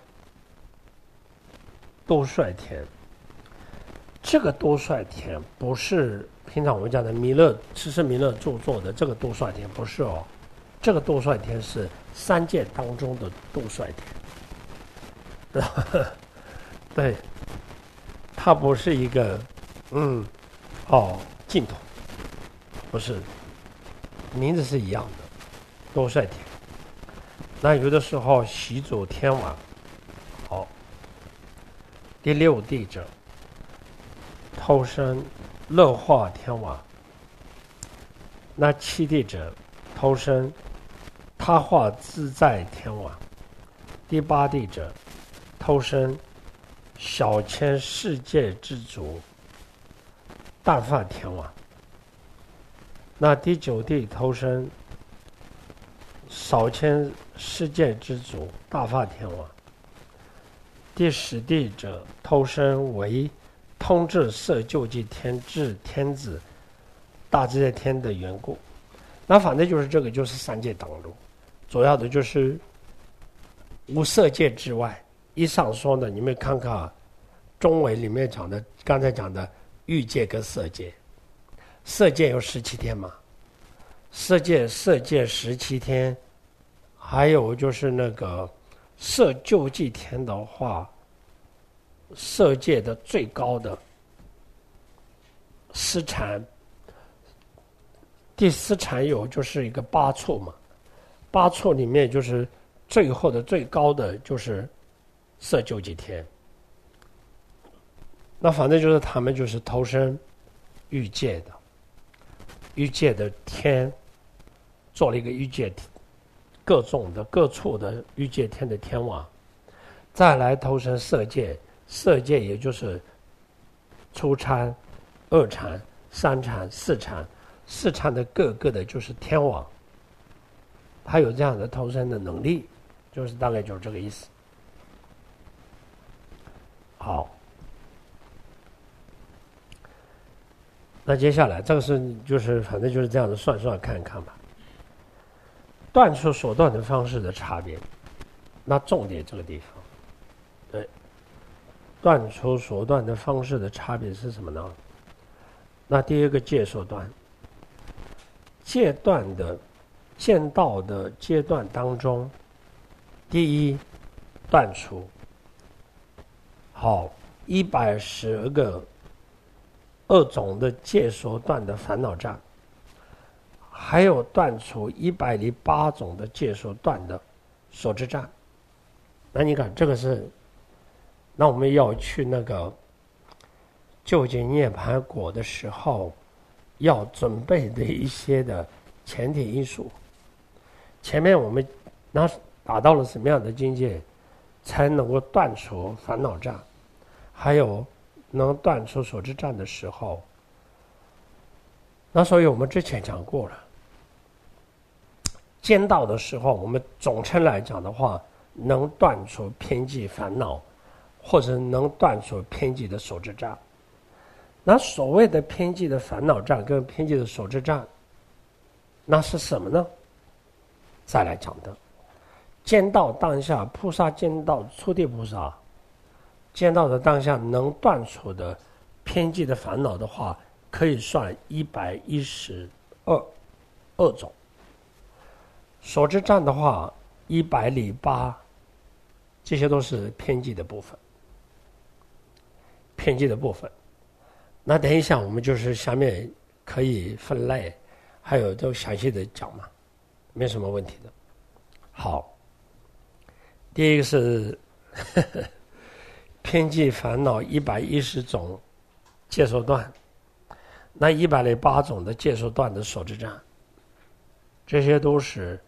多帅天，这个多帅天不是平常我们讲的弥勒痴世弥勒著作的这个多帅天，不是哦，这个多帅天是三界当中的多帅天，对，它不是一个嗯哦净土，不是，名字是一样的，多帅天。那有的时候习主天王，好，第六地者投生乐化天王，那七地者投生他化自在天王，第八地者投生小千世界之主大梵天王，那第九地投生少千世界之主大梵天王，第十地者投生为通治色究竟天智天子大自在天的缘故。那反正就是这个就是三界当中主要的就是无色界之外。以上说呢，你们看看中文里面讲的，刚才讲的欲界跟色界，色界有十七天嘛，色界色界十七天，还有就是那个色究竟天的话，色界的最高的思禅，第四禅有就是一个八处嘛，八处里面就是最后的最高的就是色究竟天。那反正就是他们就是投生欲界的，欲界的天做了一个欲界各种的各处的欲界天的天王，再来投生色界，色界也就是初禅、二禅、三禅、四禅，四禅的各个的就是天王，他有这样的投生的能力，就是大概就是这个意思。好，那接下来这个是就是反正就是这样的算算看看吧。断除所断的方式的差别，那重点这个地方，对，断除所断的方式的差别是什么呢？那第一个戒所断，戒断的见道的阶段当中，第一断除，好一百十个二种的戒所断的烦恼障，还有断除一百零八种的戒所断的所知障。那你看这个是，那我们要去那个究竟涅槃果的时候要准备的一些的前提因素。前面我们那达到了什么样的境界才能够断除烦恼障，还有能断除所知障的时候， 那所以我们之前讲过了，见道的时候，我们总称来讲的话，能断除偏激烦恼，或者能断除偏激的手执障。那所谓的偏激的烦恼障跟偏激的手执障，那是什么呢？再来讲的，见道当下，菩萨见道，初地菩萨见道的当下能断除的偏激的烦恼的话，可以算一百一十二二种。手执障的话，一百零八，这些都是偏激的部分。偏激的部分，那等一下我们就是下面可以分类，还有都详细的讲嘛，没什么问题的。好，第一个是呵呵偏激烦恼一百一十种戒受断，那一百零八种的戒受断的手执障，这些都是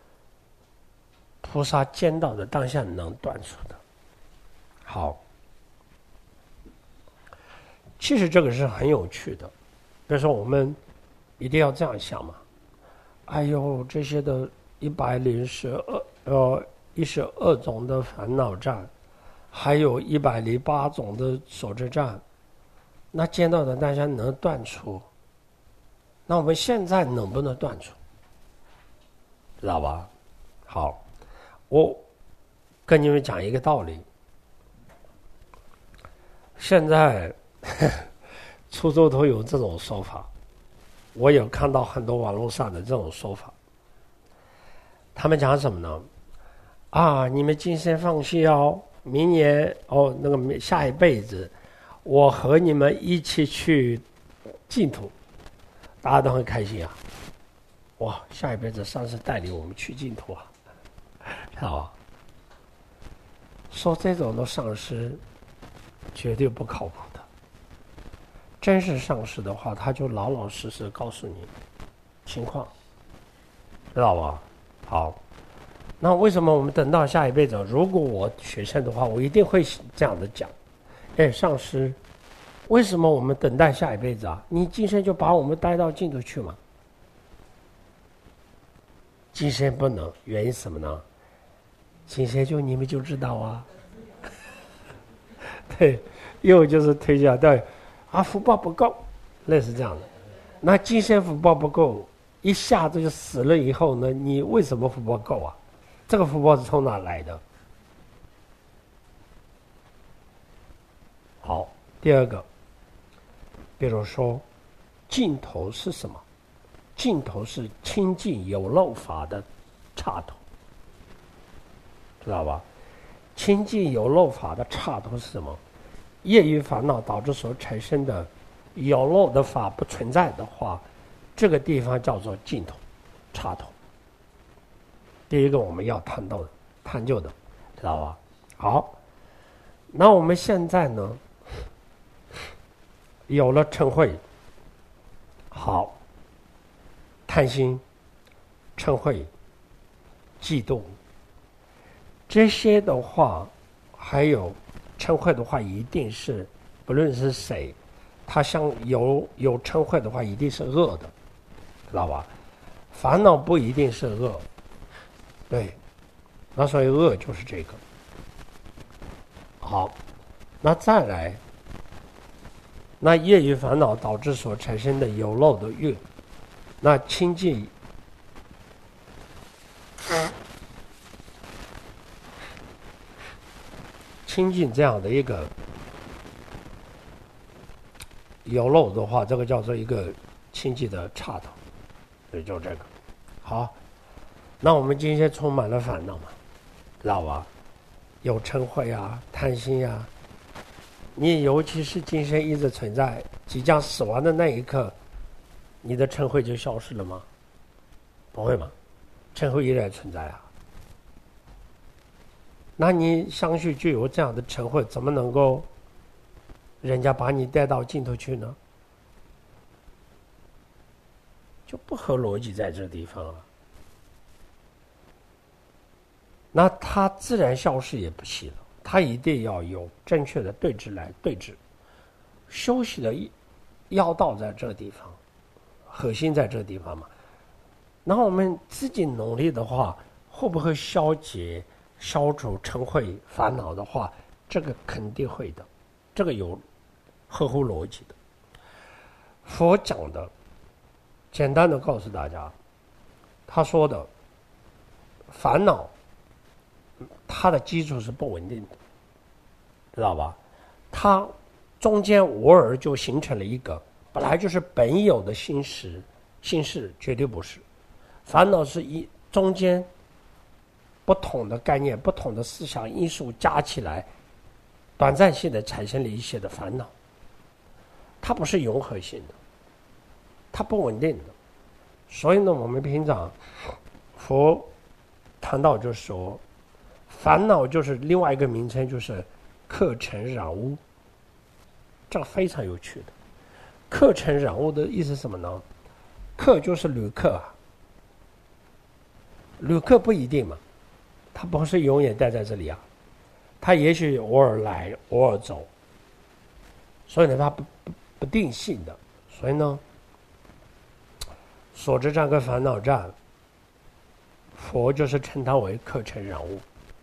菩萨见道的当下能断除的。好，其实这个是很有趣的，比如说我们一定要这样想嘛，哎呦，这些的一百零十二呃一十二种的烦恼障，还有一百零八种的手执障，那见到的大家能断除，那我们现在能不能断除？知道吧？好，我跟你们讲一个道理，现在出州都有这种说法，我有看到很多网络上的这种说法。他们讲什么呢？啊，你们今生放弃哦，明年哦，那个下一辈子，我和你们一起去净土，大家都很开心啊！哇，下一辈子上师带领我们去净土啊，知道吧？说这种的上师绝对不靠谱的。真是上师的话，他就老老实实告诉你情况，知道吧？好，那为什么我们等到下一辈子？如果我学生的话，我一定会这样的讲。哎，上师，为什么我们等待下一辈子啊？你今生就把我们带到净土去嘛？今生不能，原因什么呢？今生就你们就知道啊。对，又就是推销对。啊，福报不够，类似这样的。那今生福报不够，一下子就死了以后呢，你为什么福报够啊？这个福报是从哪来的？好，第二个，比如说，尽头是什么？尽头是清净有漏法的岔头，知道吧？清净有漏法的岔头是什么？业余烦恼导致所产生的有漏的法不存在的话，这个地方叫做尽头、岔头。第一个我们要探到的、探究的，知道吧？好，那我们现在呢，有了嗔恚，好，贪心、嗔恚、嫉妒，这些的话，还有。嗔恚的话，一定是不论是谁，他像有有嗔恚的话，一定是恶的，知道吧？烦恼不一定是恶，对，那所以恶就是这个。好，那再来，那业余烦恼导致所产生的有漏的欲，那清净。清净这样的一个有漏的话，这个叫做一个清净的岔头，所以就这个。好，那我们今天充满了烦恼嘛，知道吧？有嗔恚啊、贪心啊，你尤其是今生一直存在，即将死亡的那一刻，你的嗔恚就消失了吗？不会吗？嗔恚依然存在啊。那你相续就有这样的嗔恚，怎么能够人家把你带到尽头去呢？就不合逻辑在这个地方啊。那他自然消失也不行了，他一定要有正确的对治来对治。休息的要道在这个地方， 核心在这个地方嘛。然后我们自己努力的话，会不会消解、消除嗔恚烦恼的话，这个肯定会的，这个有合乎逻辑的。佛讲的，简单的告诉大家，他说的烦恼，它的基础是不稳定的，知道吧？它中间偶尔就形成了一个本来就是本有的心识，心识绝对不是。烦恼是一中间不同的概念、不同的思想因素加起来，短暂性的产生了一些的烦恼，它不是永恒性的，它不稳定的。所以呢，我们平常佛谈到就是说，烦恼就是另外一个名称，就是客尘染污。这个非常有趣的，客尘染污的意思是什么呢？客就是旅客啊。旅客不一定嘛，他不是永远待在这里啊，他也许偶尔来偶尔走，所以呢他不不不定性的。所以呢所知障跟烦恼障，佛就是称它为客尘染污。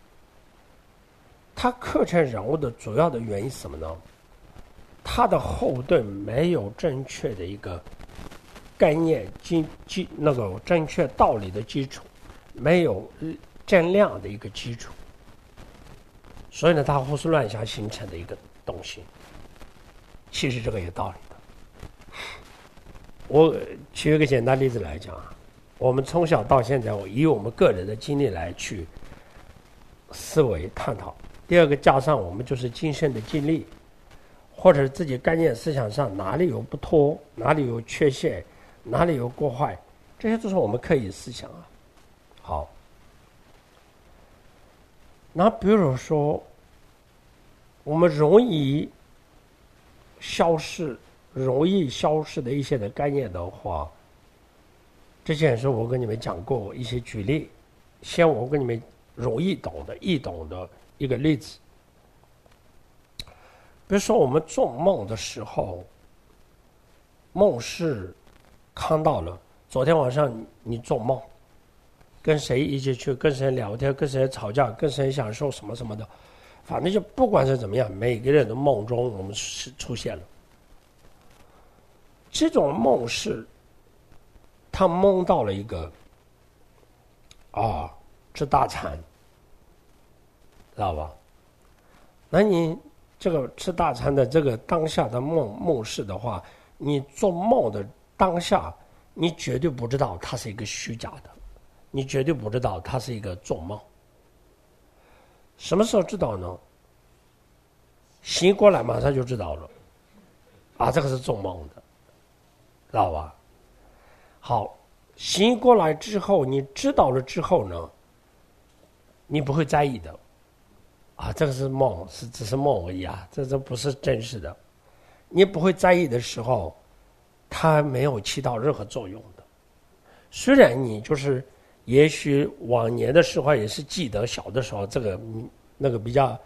它客尘染污的主要的原因是什么呢？它的后盾没有正确的一个概念基基那个正确道理的基础，没有正量的一个基础，所以呢它胡思乱想形成的一个东西，其实这个有道理的。我举一个简单例子来讲，我们从小到现在，我以我们个人的经历来去思维探讨。第二个加上我们就是今生的经历，或者自己概念思想上哪里有不妥，哪里有缺陷，哪里有过坏，这些都是我们刻意思想啊。好，那比如说我们容易消失容易消失的一些的概念的话，之前是我跟你们讲过一些举例，先我跟你们容易懂的易懂的一个例子。比如说我们做梦的时候，梦是看到了昨天晚上你做梦跟谁一起去跟谁聊天，跟谁吵架，跟谁享受什么什么的，反正就不管是怎么样，每个人的梦中我们是出现了。这种梦是他梦到了一个啊吃大餐，知道吧？那你这个吃大餐的这个当下的梦梦事的话，你做梦的当下，你绝对不知道它是一个虚假的，你绝对不知道它是一个做梦。什么时候知道呢？醒过来马上就知道了，啊，这个是做梦的，知道吧？好，醒过来之后，你知道了之后呢，你不会在意的，啊，这个是梦，是只是梦而已啊，这这不是真实的。你不会在意的时候，它没有起到任何作用的。虽然你就是也许往年的时候也是记得小的时候这个那个比较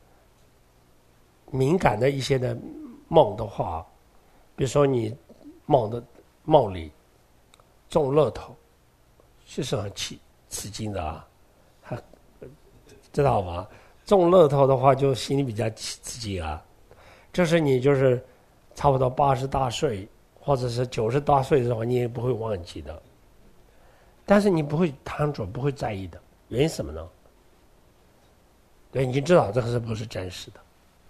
敏感的一些的梦的话，比如说你梦的梦里中乐透，是很刺刺激的啊，还知道吗？中乐透的话就心里比较刺激啊，这是你就是差不多八十大岁或者是九十大岁的时候你也不会忘记的，但是你不会贪着，不会在意的，原因是什么呢？对，你知道这个是不是真实的？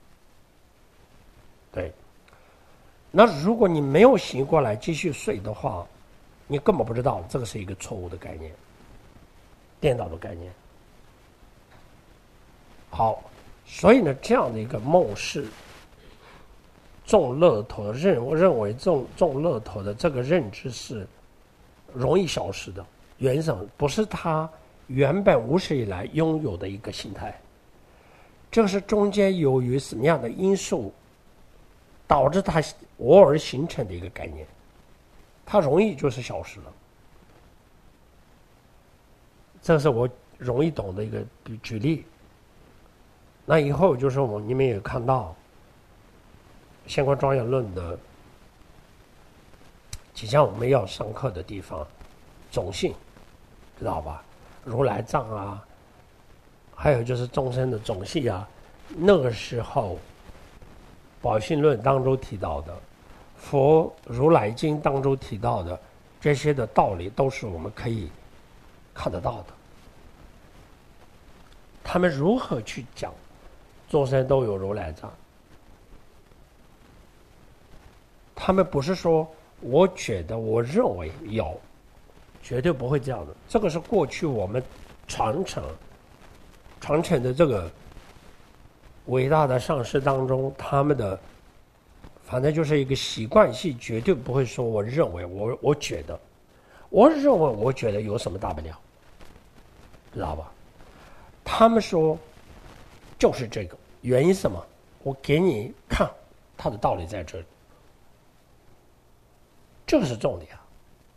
对，那如果你没有醒过来继续睡的话，你根本不知道这个是一个错误的概念，颠倒的概念。好，所以呢，这样的一个梦是中乐透的认认为中中乐透的这个认知是容易消失的，原因什么？不是他原本无始以来拥有的一个心态，这是中间由于什么样的因素导致它偶尔形成的一个概念，它容易就是消失了。这是我容易懂的一个举例。那以后就是我你们也看到《现观庄严论》的即将我们要上课的地方，种姓，知道吧？如来藏啊，还有就是众生的种系啊，那个时候，宝性论当中提到的，佛如来经当中提到的这些的道理，都是我们可以看得到的。他们如何去讲，众生都有如来藏？他们不是说我觉得我认为有，绝对不会这样的。这个是过去我们传承传承的这个伟大的上师当中，他们的反正就是一个习惯性，绝对不会说我认为我我觉得，我认为我觉得有什么大不了，知道吧？他们说就是这个原因什么？我给你看他的道理在这里。这个是重点啊！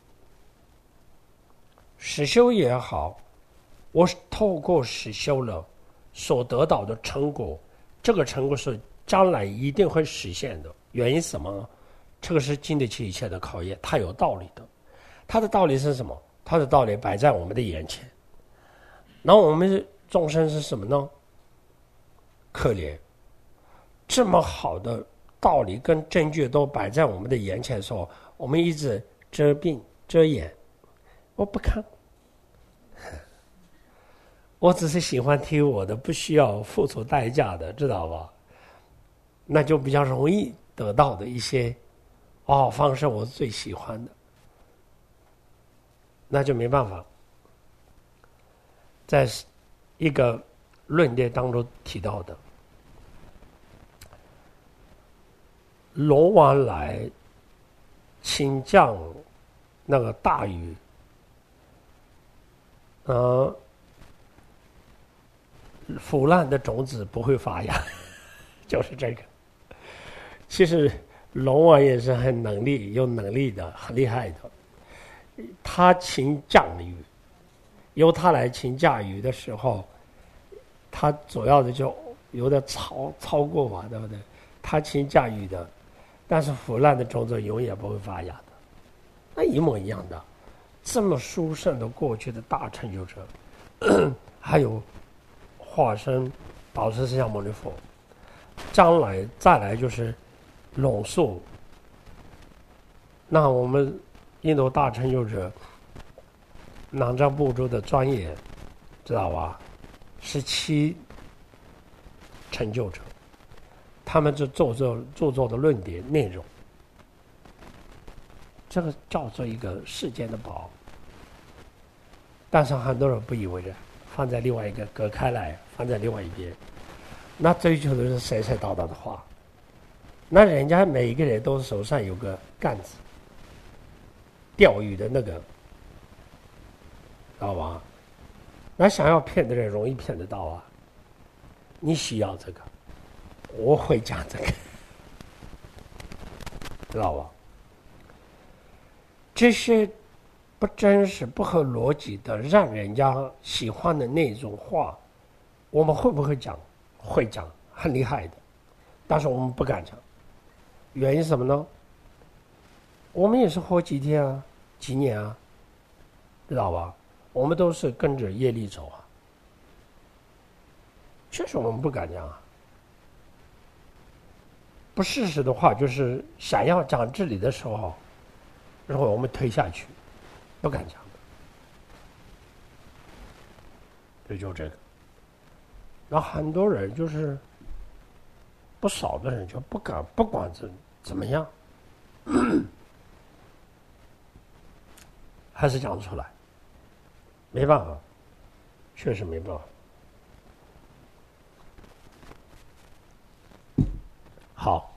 实修也好，我透过实修了所得到的成果，这个成果是将来一定会实现的。原因是什么呢？这个是经得起一切的考验，它有道理的。它的道理是什么？它的道理摆在我们的眼前。然后我们众生是什么呢？可怜，这么好的道理跟证据都摆在我们的眼前的时候，我们一直遮蔽遮掩，我不看，我只是喜欢听我的，不需要付出代价的，知道吧？那就比较容易得到的一些哦方式，我最喜欢的，那就没办法。在一个论点当中提到的，龙王来请降那个大雨，呃，腐烂的种子不会发芽，就是这个。其实龙王也是很能力、有能力的、很厉害的。他请降雨，由他来请降雨的时候，他主要的就有点超超过嘛，对不对？他请降雨的。但是腐烂的种子永远不会发芽的，那一模一样的。这么殊胜的过去的大成就者，还有化身宝石释迦牟尼佛，将来再来就是龙树。那我们印度大成就者南瞻部洲的专业，知道吧？十七成就者。他们就做做做做的论点内容，这个叫做一个世间的宝，但是很多人不以为然，放在另外一个隔开来，放在另外一边，那追求的是神神叨叨的话，那人家每一个人都手上有个杆子，钓鱼的那个，知道吧？那想要骗的人容易骗得到啊，你需要这个。我会讲这个，知道吧？这些不真实、不合逻辑的，让人家喜欢的那种话，我们会不会讲？会讲，很厉害的，但是我们不敢讲。原因是什么呢？我们也是活几天啊，几年啊，知道吧？我们都是跟着业力走啊，确实我们不敢讲啊。不事实的话，就是想要讲这里的时候，然后我们推下去，不敢讲的，这就这个。然后很多人就是不少的人就不敢，不管怎怎么样，还是讲不出来，没办法，确实没办法。好，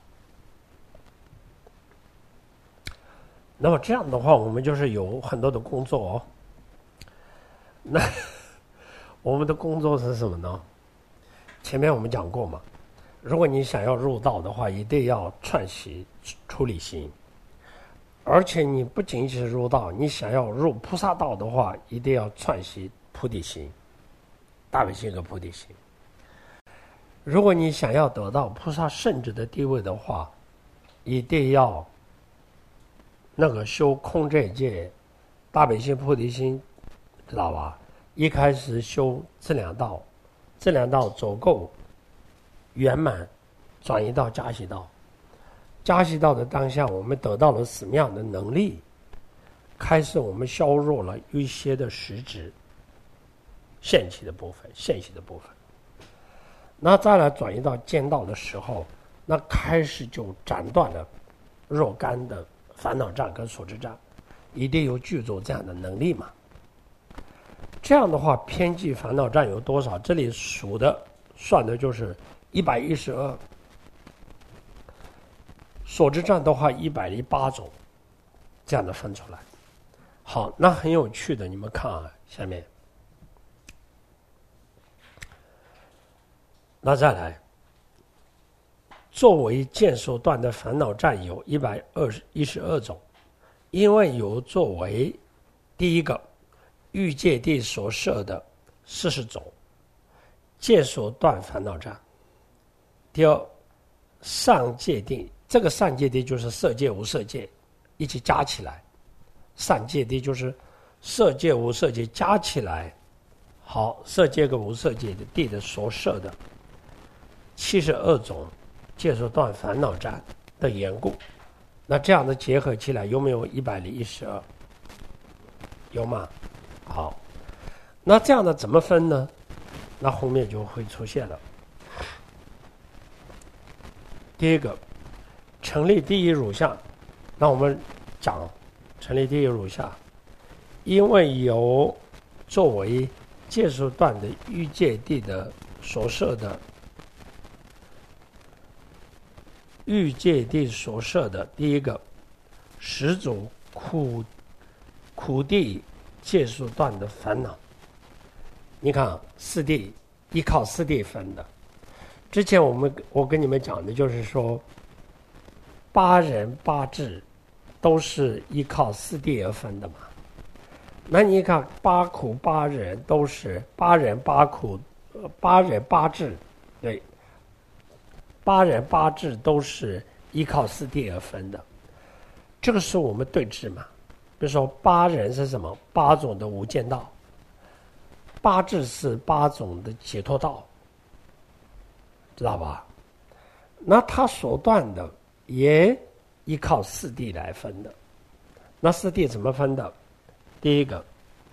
那么这样的话，我们就是有很多的工作哦。那我们的工作是什么呢？前面我们讲过嘛，如果你想要入道的话，一定要串习出离心，而且你不仅仅是入道，你想要入菩萨道的话，一定要串习菩提心、大悲心和菩提心。如果你想要得到菩萨圣者的地位的话，一定要那个修空这界、大悲心、菩提心，知道吧？一开始修这两道，这两道走够圆满，转移到加习道。加习道的当下，我们得到了什么样的能力？开始我们削弱了一些的实质现起的部分，现起的部分。那再来转移到见道的时候，那开始就斩断了若干的烦恼障跟所知障，一定有具足这样的能力嘛。这样的话，偏激烦恼障有多少？这里数的算的就是一百一十二，所知障的话一百零八种，这样的分出来。好，那很有趣的，你们看啊，下面，那再来，作为见所断的烦恼障有一百一十二种，因为有作为第一个欲界地所设的四十种见所断烦恼障。第二，上界地，这个上界地就是色界无色界一起加起来，上界地就是色界无色界加起来，好，色界跟无色界的地的所设的七十二种见所断烦恼障的缘故。那这样的结合起来有没有一百零一十二？有吗？好，那这样的怎么分呢？那后面就会出现了。第一个，成立第一乳相。那我们讲成立第一乳相，因为有作为见所断的欲界地的所设的欲界地所设的第一个十种苦苦地见所断的烦恼。你看四谛依靠四谛分的，之前我们我跟你们讲的就是说八人八智都是依靠四谛而分的嘛。那你看八苦八人都是八人八苦八人八智，对，八人八智都是依靠四谛而分的，这个是我们对治嘛。比如说八人是什么？八种的无间道，八智是八种的解脱道，知道吧？那他所断的也依靠四谛来分的。那四谛怎么分的？第一个，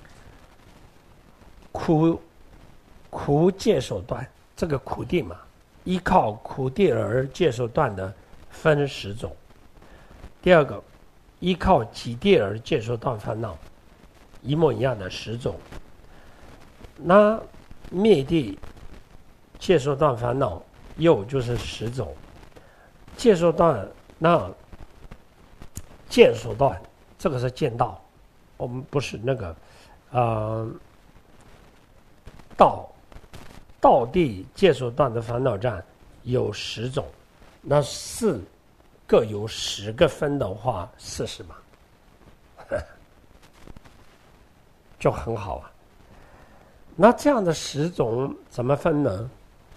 苦苦界所断，这个苦谛嘛，依靠苦谛而界所断的分十种。第二个，依靠己谛而界所断烦恼，一模一样的十种。那灭谛界所断烦恼又就是十种。界所断，那见所断，这个是见道，我们不是那个呃道道地界所断的烦恼障有十种，那四各有十个分的话，四十嘛，就很好啊。那这样的十种怎么分呢？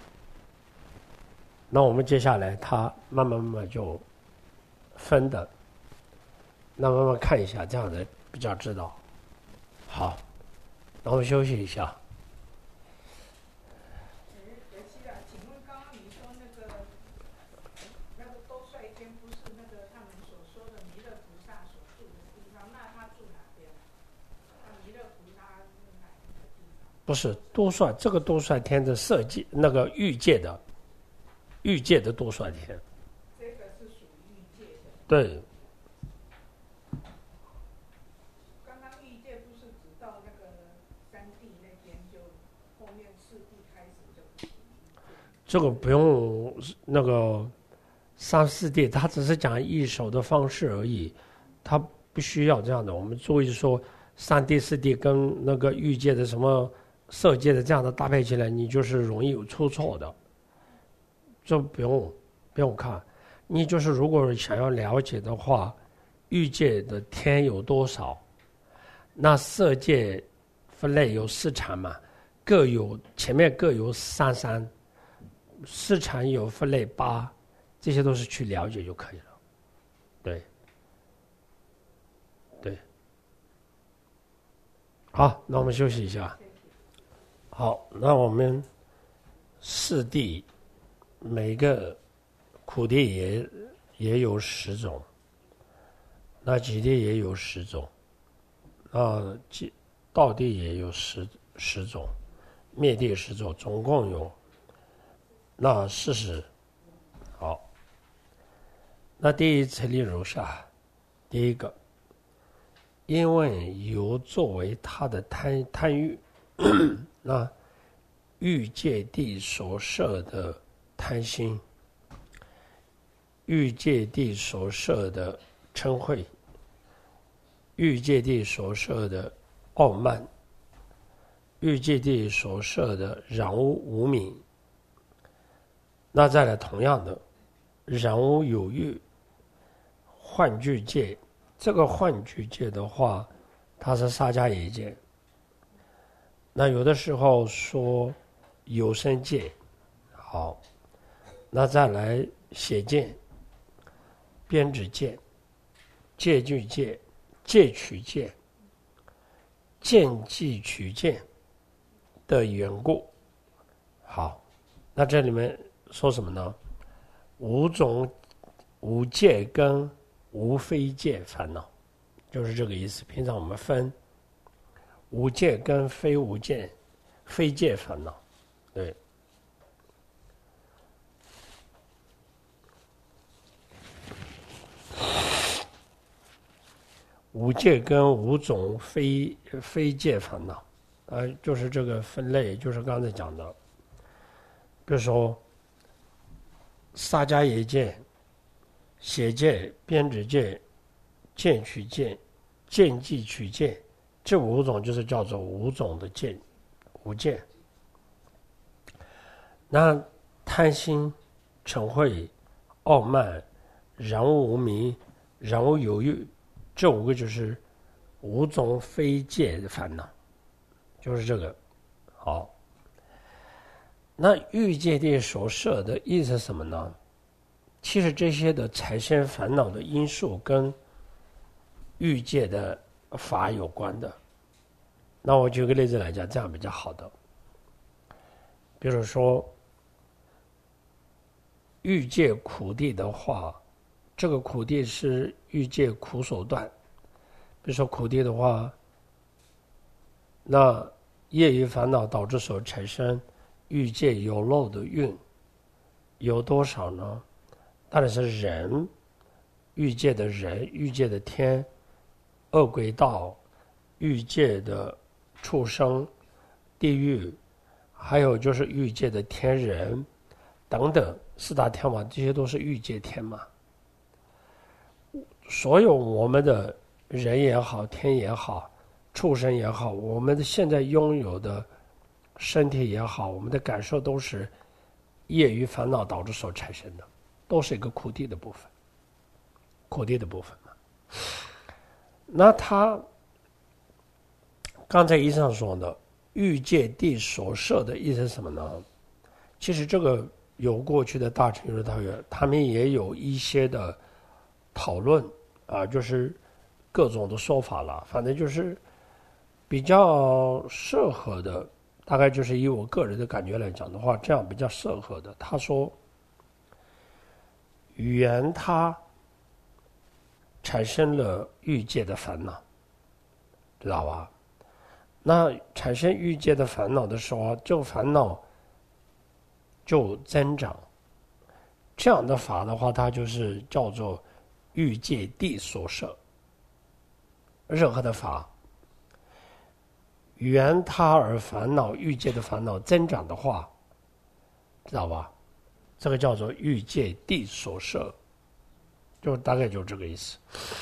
那我们接下来他慢慢慢慢就分的，那慢慢看一下，这样的比较知道。好，那我们休息一下。不是多帅，这个多帅天的色界，那个欲界的欲界的多帅天， 这个是属于欲界的。 对。 刚刚欲界不是只到那个三谛那边，就后面四谛开始就不属于欲界。 这个不用那个三四谛，它只是讲一手的方式而已，它不需要这样的。我们注意说三谛四谛跟那个欲界的什么色界的这样的搭配起来，你就是容易有出错的，这不用不用看。你就是如果想要了解的话，欲界的天有多少，那色界分类有四禅嘛，各有前面各有三三，四禅有分类八，这些都是去了解就可以了。对， 好，那我们休息一下。好，那我们四谛每个苦谛也也有十种，那集谛也有十种，那道谛也有十十种，灭谛十种，总共有那四十。好，那第一次例如下，第一个，因为有作为他的贪贪欲，那欲界地所设的贪心，欲界地所设的嗔恚，欲界地所设的傲慢，欲界地所设的染污无明。那再来同样的，染污有欲，幻具界，这个幻具界的话，它是沙迦耶界。那有的时候说有生界，好，那再来写见、编织见、戒具界、戒取见、见即取见的缘故。好，那这里面说什么呢？五种无戒跟无非戒烦恼，就是这个意思。平常我们分无戒跟非无戒、非戒烦恼，对。无戒跟五种非非戒烦恼，呃，就是这个分类，就是刚才讲的，比如说沙迦耶戒、写戒、编织戒、见取戒、见即取戒，这五种就是叫做五种的戒，无戒。那贪心、嗔恚、傲慢、染污无明、染污有欲，这五个就是五种非戒的烦恼，就是这个。好，那欲界地所设的意思是什么呢？其实这些的产生烦恼的因素跟欲界的法有关的。那我举个例子来讲，这样比较好的。比如说欲界苦谛的话，这个苦谛是欲界苦手段。比如说苦谛的话，那业余烦恼导致所产生欲界有漏的运有多少呢？当然是人，欲界的人、欲界的天、恶鬼道、欲界的畜生、地狱，还有就是欲界的天人等等，四大天王，这些都是欲界天嘛。所有我们的人也好，天也好，畜生也好，我们的现在拥有的身体也好，我们的感受都是业余烦恼导致所产生的，都是一个苦谛的部分，苦谛的部分嘛。那他刚才医生说的欲界地所设的意思是什么呢？其实这个有过去的大乘有道院，他们也有一些的讨论啊，就是各种的说法了。反正就是比较适合的，大概就是以我个人的感觉来讲的话，这样比较适合的。他说，缘他产生了欲界的烦恼，知道吧？那产生欲界的烦恼的时候，这个烦恼就增长。这样的法的话，它就是叫做欲界地所设。任何的法缘他而烦恼，欲界的烦恼增长的话，知道吧？这个叫做欲界地所设，就大概就这个意思。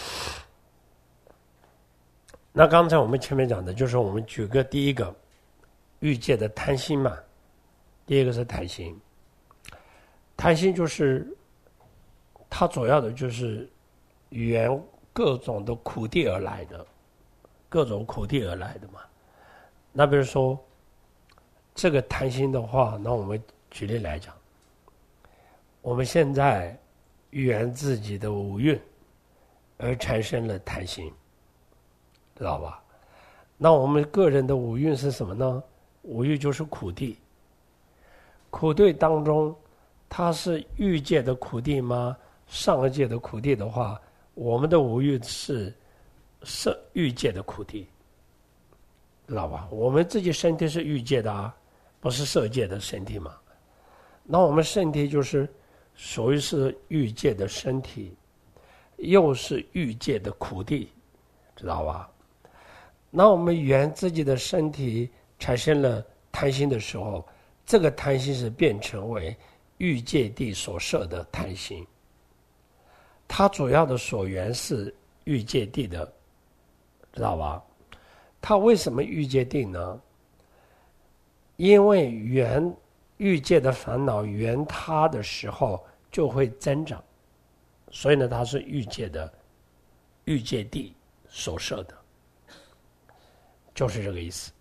那刚才我们前面讲的就是我们举个第一个欲界的贪心嘛，第一个是贪心。贪心就是它主要的就是缘各种的苦谛而来的，各种苦谛而来的嘛。那比如说这个贪心的话，那我们举例来讲，我们现在缘自己的五蕴而产生了贪心，知道吧？ 那我们个人的五蕴是什么呢？五蕴就是苦地。苦地当中，它是欲界的苦地吗？上界的苦地的话，我们的五蕴是色欲界的苦地，知道吧？我们自己身体是欲界的啊，不是色界的身体嘛。那我们身体就是属于是欲界的身体，又是欲界的苦地，知道吧？那我们缘自己的身体产生了贪心的时候，这个贪心是变成为欲界地所设的贪心，它主要的所缘是欲界地的，知道吧？它为什么欲界地呢？因为缘欲界的烦恼缘它的时候就会增长，所以呢，它是欲界的欲界地所设的，就是这个意思。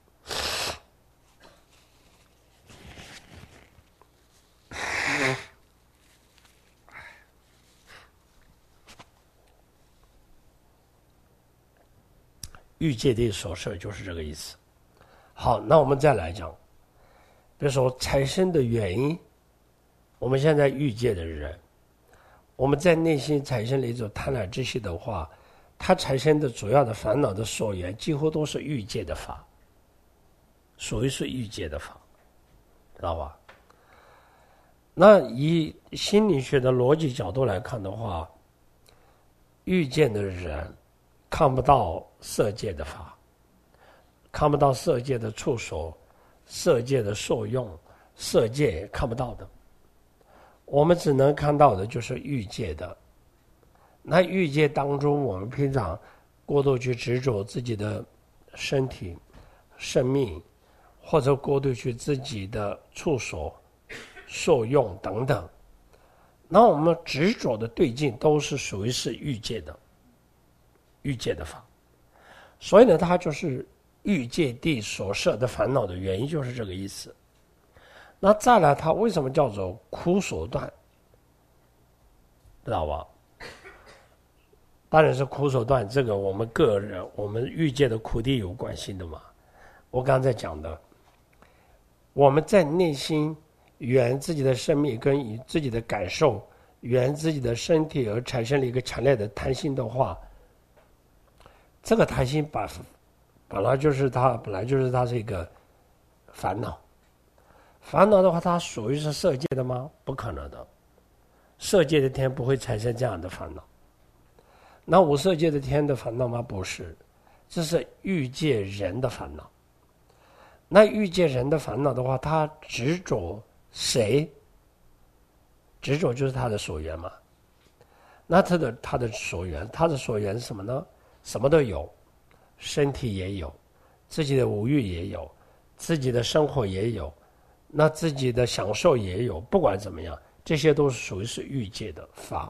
欲界地所设就是这个意思。好，那我们再来讲，比如说产生的原因，我们现在欲界的人，我们在内心产生了一种贪婪之心的话，它产生的主要的烦恼的所缘几乎都是欲界的法，属于是欲界的法，知道吧？那以心理学的逻辑角度来看的话，欲界的人看不到色界的法，看不到色界的触手，色界的受用，色界看不到的，我们只能看到的就是欲界的。那欲界当中，我们平常过度去执着自己的身体、生命，或者过度去自己的触手、受用等等，那我们执着的对境都是属于是欲界的，欲界的法。所以呢，它就是欲界地所设的烦恼的原因，就是这个意思。那再来，它为什么叫做苦所断？知道吧？当然是苦所断，这个我们个人，我们欲界的苦地有关系的嘛。我刚才讲的，我们在内心缘自己的生命跟以自己的感受缘自己的身体而产生了一个强烈的贪心的话，这个贪心把本来就是它本来就是它是一个烦恼。烦恼的话，它属于是色界的吗？不可能的，色界的天不会产生这样的烦恼。那无色界的天的烦恼吗？不是，这是欲界人的烦恼。那欲界人的烦恼的话，他执着谁？执着就是他的所缘嘛。那他的他的所缘，他的所缘是什么呢？什么都有，身体也有，自己的五欲也有，自己的生活也有，那自己的享受也有，不管怎么样，这些都是属于是欲界的法，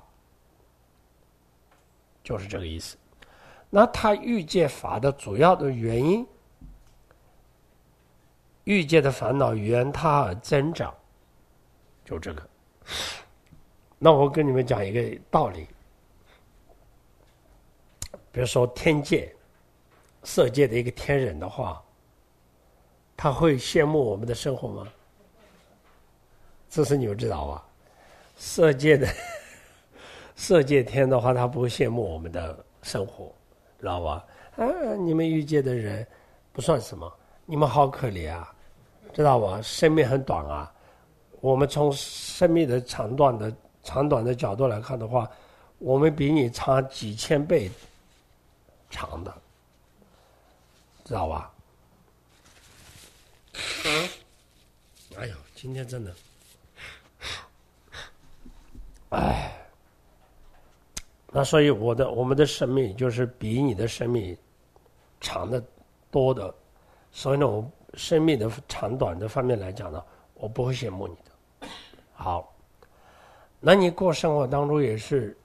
就是这个意思。那他欲界法的主要的原因，欲界的烦恼缘他而增长，就这个。那我跟你们讲一个道理，比如说天界、色界的一个天人的话，他会羡慕我们的生活吗？这是你们知道吧？色界的色界天的话，他不会羡慕我们的生活，知道吧？啊，你们欲界的人不算什么，你们好可怜啊，知道吧？生命很短啊。我们从生命的长短的长短的角度来看的话，我们比你长几千倍长的，知道吧？哎呦，今天真的，哎，那所以我的我们的生命就是比你的生命长的多的，所以呢，我生命的长短的方面来讲呢，我不会羡慕你的。好，那你过生活当中也是，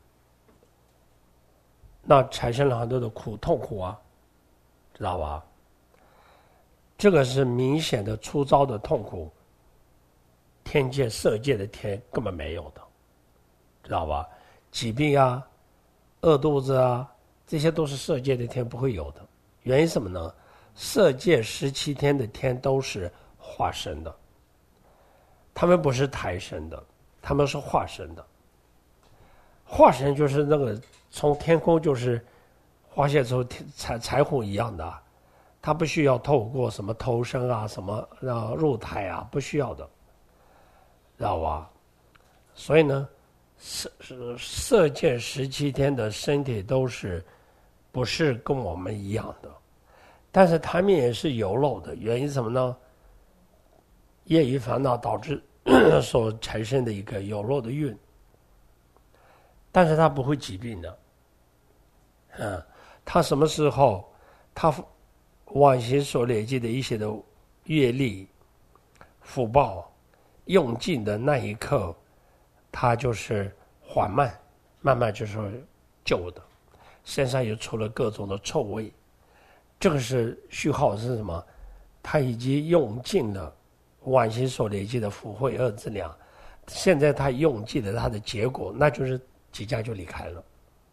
那产生了很多的苦痛苦啊，知道吧？这个是明显的粗糙的痛苦，天界色界的天根本没有的，知道吧？疾病啊、饿肚子啊，这些都是色界的天不会有的。原因什么呢？ 色界十七天的天都是化身的，他们不是胎生的，他们是化身的。化身就是那个从天空就是滑下出彩彩虹一样的，它不需要透过什么投生啊、什么啊入胎啊，不需要的，知道吧？所以呢，色色界十七天的身体都是不是跟我们一样的，但是他们也是有漏的。原因是什么呢？业余烦恼导致所产生的一个有漏的运，但是它不会疾病的。嗯，它什么时候，它往昔所累积的一些的业力、福报用尽的那一刻，它就是缓慢，慢慢就是旧的，身上又出了各种的臭味。这个是序号是什么？它已经用尽了往昔所累积的福慧恶资粮，现在它用尽了它的结果，那就是即将就离开了。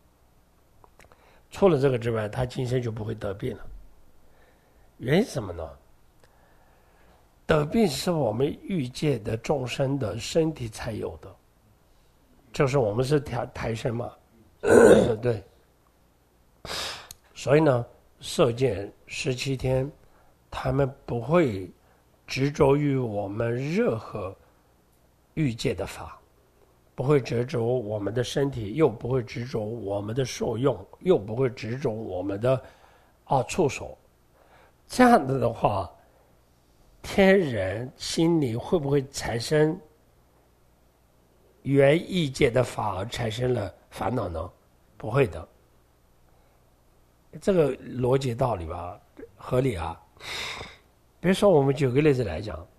除了这个之外，他今生就不会得病了。原因是什么呢？得病是我们欲界的众生的身体才有的，就是我们是胎胎生嘛，对。所以呢，色界十七天，他们不会执着于我们任何欲界的法。不会执着我们的身体，又不会执着我们的受用，又不会执着我们的啊触手。这样子的话，天人心里会不会产生原意界的法而产生了烦恼呢？不会的。这个逻辑道理吧，合理啊。比如说，我们举个例子来讲。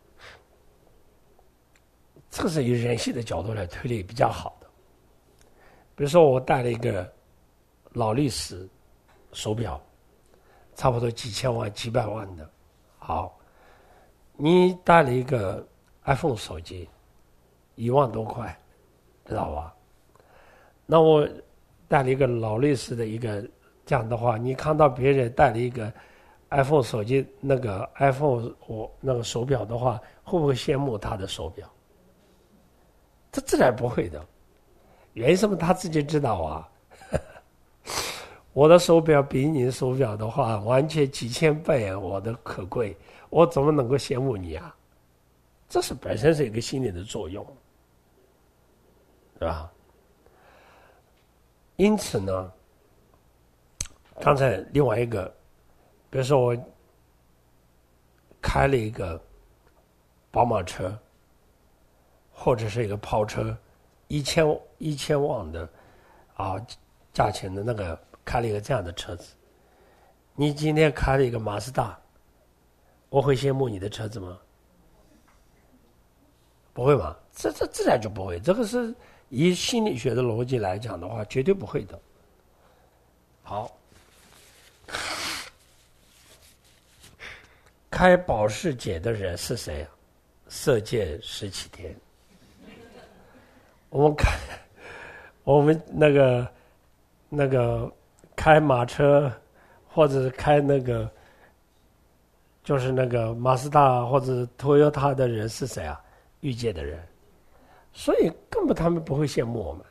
这个是以人性的角度来推理比较好的。比如说，我戴了一个劳力士手表，差不多几千万、几百万的。好，你戴了一个 iPhone 手机，一万多块，知道吧？那我戴了一个劳力士的一个，这样的话，你看到别人戴了一个 iPhone 手机，那个 iPhone 我那个手表的话，会不会羡慕他的手表？这自然不会的，原因什么？他自己知道啊。我的手表比你的手表的话，完全几千倍啊，我的可贵，我怎么能够羡慕你啊？这是本身是一个心理的作用，是吧？因此呢，刚才另外一个，比如说我开了一个宝马车。或者是一个跑车，一千一千万的啊价钱的那个开了一个这样的车子，你今天开了一个马自达，我会羡慕你的车子吗？不会嘛？这这自然就不会。这个是以心理学的逻辑来讲的话，绝对不会的。好，开保时捷的人是谁啊？色界十七天。我们开，我们那个那个开马车，或者是开那个，就是那个马自达或者 Toyota 的人是谁啊？欲界的人，所以根本他们不会羡慕我们。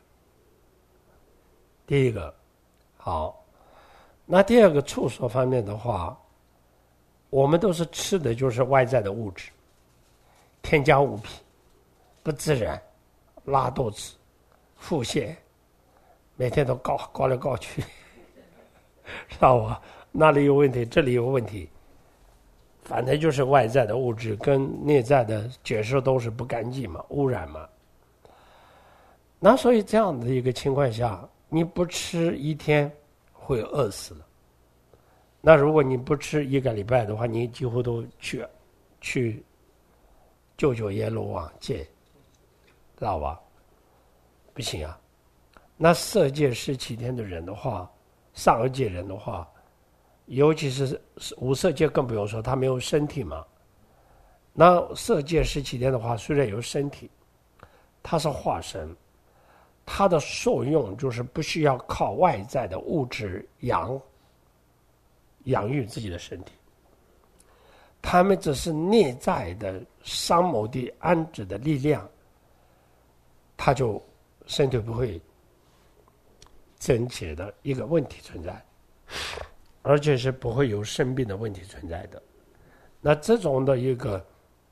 第一个，好，那第二个触所方面的话，我们都是吃的就是外在的物质，添加物品，不自然。拉肚子、腹泻，每天都告告来告去，知道吧？那里有问题，这里有问题，反正就是外在的物质跟内在的解释都是不干净嘛，污染嘛。那所以这样的一个情况下，你不吃一天会饿死了。那如果你不吃一个礼拜的话，你几乎都去去救救阎罗王戒。知道吧？不行啊！那色界十七天的人的话，上二界人的话，尤其是无色界更不用说，他没有身体嘛。那色界十七天的话，虽然有身体，它是化身，它的受用就是不需要靠外在的物质养养育自己的身体， 他们只是内在的三摩地安止的力量，他就身体不会症结的一个问题存在，而且是不会有生病的问题存在的。那这种的一个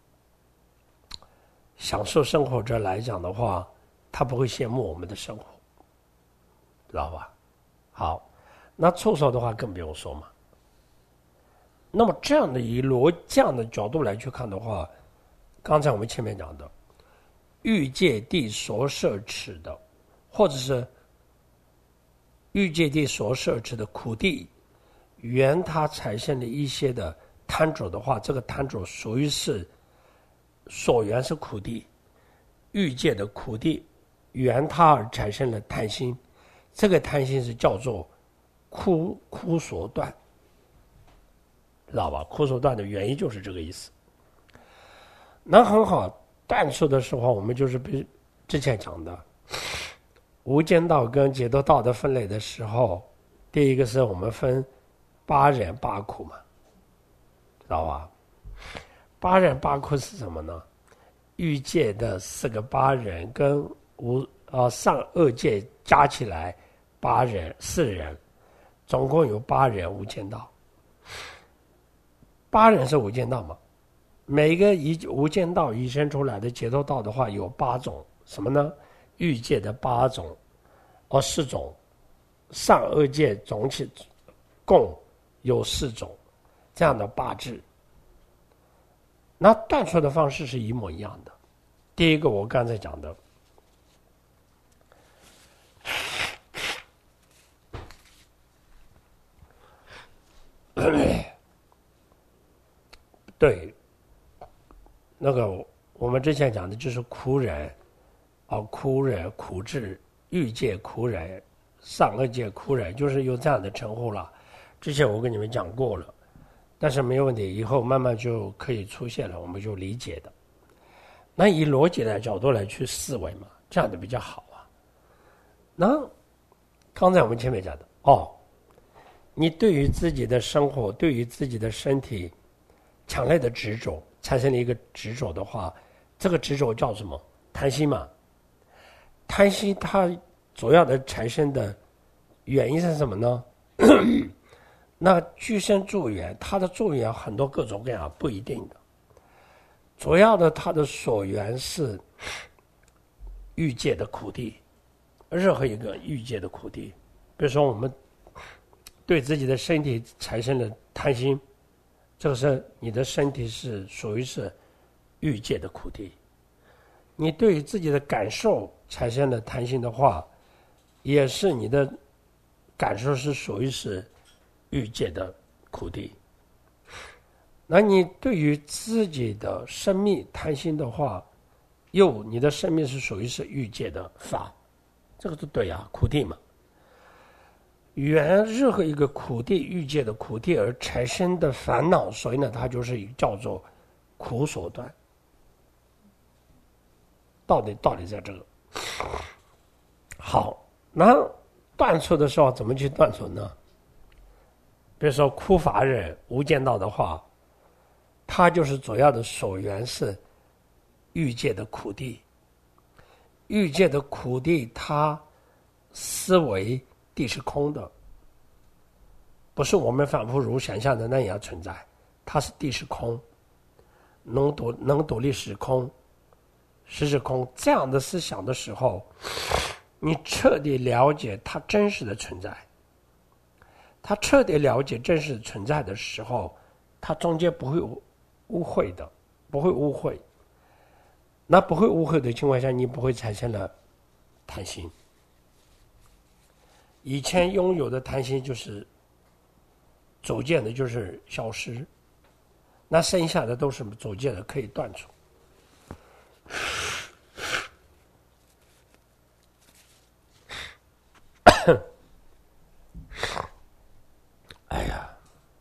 享受生活者来讲的话，他不会羡慕我们的生活，知道吧？好，那触手的话更不用说嘛。那么这样的以逻这样的角度来去看的话，刚才我们前面讲的欲界地所摄持的，或者是欲界地所摄持的苦地，原它产生的一些的贪着的话，这个贪着属于是所缘是苦地，欲界的苦地缘它而产生了贪心，这个贪心是叫做枯枯所断，知道吧？枯所断的原因就是这个意思。那很好，断除的时候，我们就是比之前讲的无间道跟解脱道的分类的时候，第一个是我们分八忍八苦嘛，知道吧？八忍八苦是什么呢？欲界的四个八忍跟无呃上二界加起来八忍四忍，总共有八忍无间道。八忍是无间道嘛？每个一无间道引申出来的解脱道的话有八种，什么呢？欲界的八种，哦四种，上二界总起共有四种，这样的八支。那断除的方式是一模一样的。第一个我刚才讲的，对，那个我们之前讲的就是苦忍，啊苦忍苦智，欲界苦忍，上二界苦忍，就是有这样的称呼了。之前我跟你们讲过了，但是没有问题，以后慢慢就可以出现了，我们就理解的。那以逻辑的角度来去思维嘛，这样的比较好啊。那刚才我们前面讲的，哦，你对于自己的生活，对于自己的身体强烈的执着，产生了一个执着的话，这个执着叫什么？贪心嘛。贪心它主要的产生的原因是什么呢？那具身助缘，它的助缘很多各种各样，不一定的。主要的它的所缘是欲界的苦地，任何一个欲界的苦地。比如说我们对自己的身体产生了贪心，这个是你的身体是属于是欲界的苦地。你对于自己的感受产生了贪心的话，也是你的感受是属于是欲界的苦地。那你对于自己的生命贪心的话，又你的生命是属于是欲界的法，这个都对啊，苦地嘛。原任何一个苦地欲界的苦地而产生的烦恼，所以呢，它就是叫做苦所断。道理道理在这个。好，那断除的时候怎么去断除呢？比如说枯法忍无间道的话，它就是主要的所缘是欲界的苦地。欲界的苦地，它思维地是空的，不是我们反复如想象的那样存在，它是地是空，能独能独立是空，实是空。这样的思想的时候，你彻底了解它真实的存在。他彻底了解真实存在的时候，他中间不会误会的，不会误会。那不会误会的情况下，你不会产生了贪心。以前拥有的贪心就是逐渐的就是消失，那剩下的都是逐渐的可以断除。哎呀，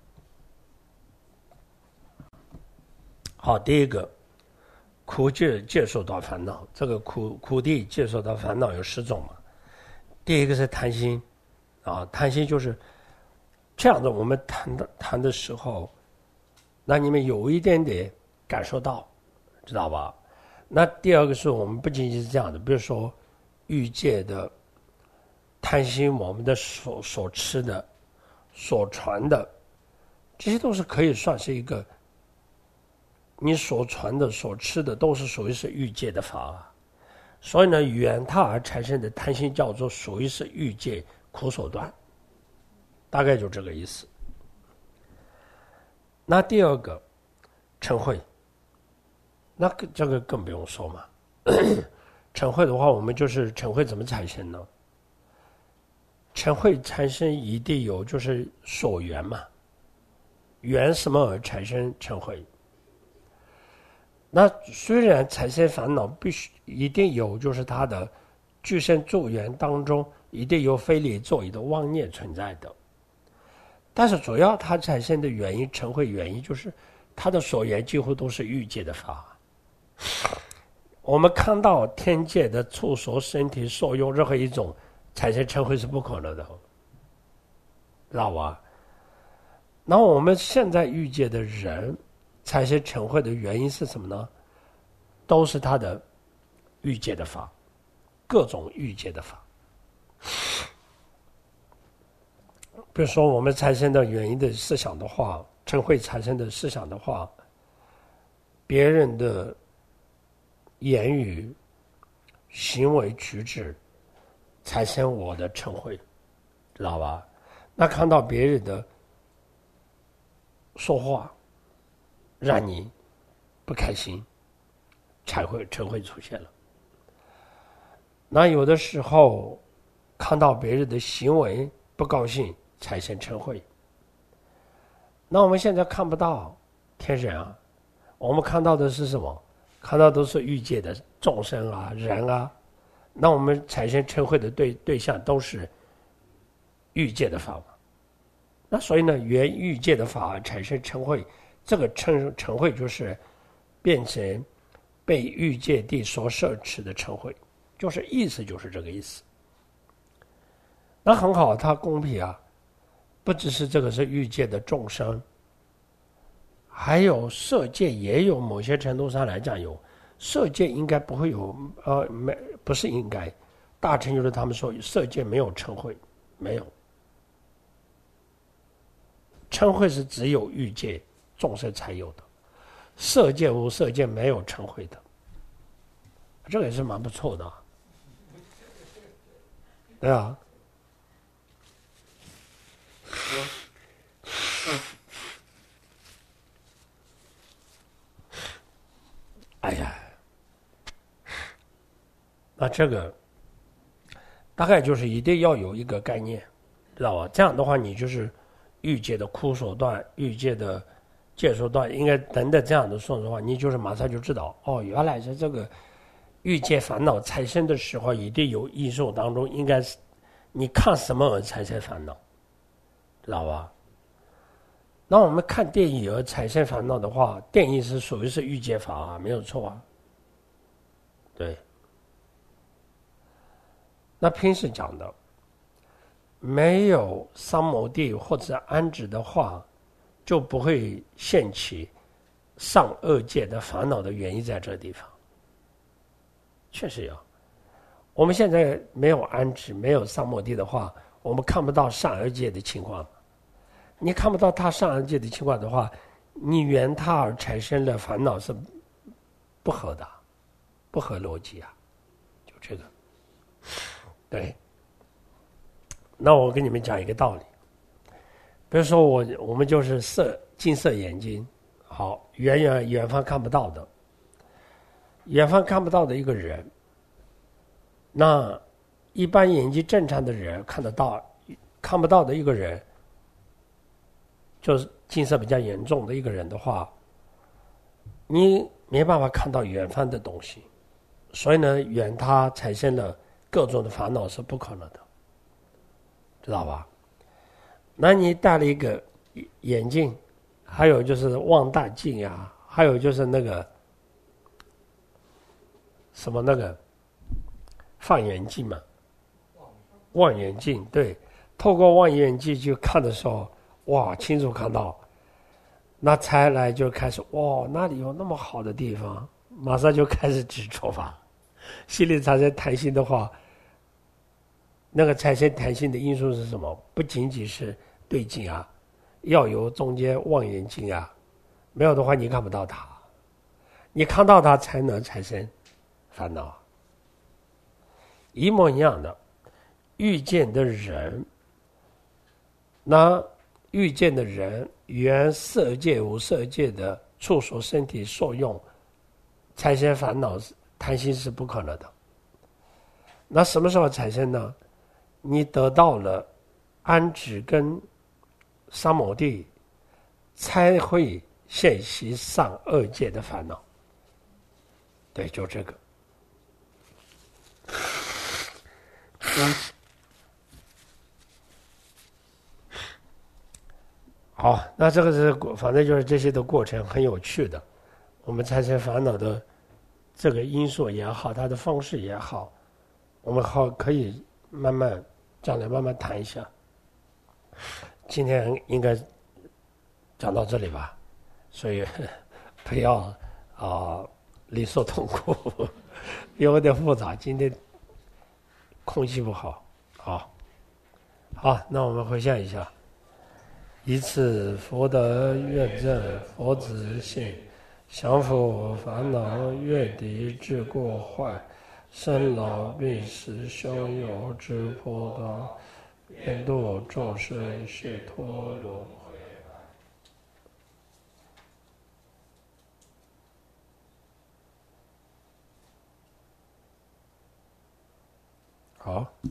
好，第一个苦界接受到烦恼，这个苦苦地接受到烦恼有十种嘛。第一个是贪心啊，贪心就是这样的。我们谈的谈的时候， 那你们有一点点感受到，知道吧？那第二个是我们不仅仅是这样的，比如说欲界的贪心，我们的所所吃的、所传的，这些都是可以算是一个你所传的、所吃的，都是属于是欲界的法啊。所以呢，缘他而产生的贪心叫做属于是欲界苦手段，大概就这个意思。那第二个嗔恚，那这个更不用说嘛。嗔恚的话，我们就是嗔恚怎么产生呢？嗔恚产生一定有就是所缘嘛，缘什么而产生嗔恚？那虽然产生烦恼必须一定有，就是它的具身助缘当中一定有非理作意的妄念存在的，但是主要它产生的原因，嗔恚原因就是它的所缘几乎都是欲界的法。我们看到天界的触所身体所用任何一种产生嗔恚是不可能的，知道吧？那我们现在欲界的人产生嗔恚的原因是什么呢？都是他的欲界的法，各种欲界的法。比如说我们产生的原因的思想的话，嗔恚产生的思想的话，别人的言语、行为举止产生我的嗔恚，知道吧？那看到别人的说话让你不开心，才会嗔恚出现了。那有的时候看到别人的行为不高兴，产生嗔恚。那我们现在看不到天人啊，我们看到的是什么？看到都是欲界的众生啊、人啊，那我们产生嗔恚的对对象都是欲界的法嘛。那所以呢，缘欲界的法产生嗔恚，这个嗔嗔恚就是变成被欲界地所摄持的嗔恚，就是意思就是这个意思。那很好，它公平啊，不只是这个是欲界的众生，还有色界也有，某些程度上来讲有，色界应该不会有，呃，没不是应该，大乘就是他们说色界没有嗔恚，没有。嗔恚是只有欲界众生才有的，色界无色界没有嗔恚的，这个也是蛮不错的啊，对啊。哎呀，那这个大概就是一定要有一个概念，知道吧？这样的话，你就是欲界的苦手段、欲界的戒手段，应该等等这样的说的话，你就是马上就知道，哦，原来是这个欲界烦恼产生的时候，一定有因素当中，应该是你看什么而产生烦恼，知道吧？那我们看电影而产生烦恼的话，电影是属于是欲界法啊，没有错啊。对。那平时讲的，没有三摩地或者安止的话，就不会现起上二界的烦恼的原因在这个地方。确实有。我们现在没有安止，没有三摩地的话，我们看不到上二界的情况。你看不到他上二界的情况的话，你缘他而产生的烦恼是不合的，不合逻辑啊，就这个。对。那我跟你们讲一个道理，比如说我我们就是色金色眼睛，好，远远远方看不到的，远方看不到的一个人，那一般眼睛正常的人看得到，看不到的一个人，就是近视比较严重的一个人的话，你没办法看到远方的东西，所以呢，远他产生了各种的烦恼是不可能的，知道吧？那你戴了一个眼镜，还有就是望大镜啊，还有就是那个什么那个放眼镜嘛，望远镜，对，透过望远镜去看的时候，哇，清楚看到。 那才来就开始哇，那里有那么好的地方，马上就开始执着吧。心里产生贪心的话，那个产生贪心的因素是什么？不仅仅是对境啊，要有中间望远镜啊，没有的话你看不到它，你看到它才能产生烦恼。一模一样的，遇见的人，那遇见的人原色界无色界的触所身体受用，产生烦恼贪心是不可能的。那什么时候产生呢？你得到了安止跟三摩地，才会现习上二界的烦恼。对，就这个。嗯，好，那这个是反正就是这些的过程很有趣的。我们产生烦恼的这个因素也好，它的方式也好，我们好可以慢慢将来慢慢谈一下。今天应该讲到这里吧，所以不要啊、呃、理所痛苦，有点复杂。今天空气不好，好，好，那我们回想一下。以此福德愿证佛子性，降伏烦恼愿敌治过坏，生老病死消有之波道，愿度众生解脱轮回。好。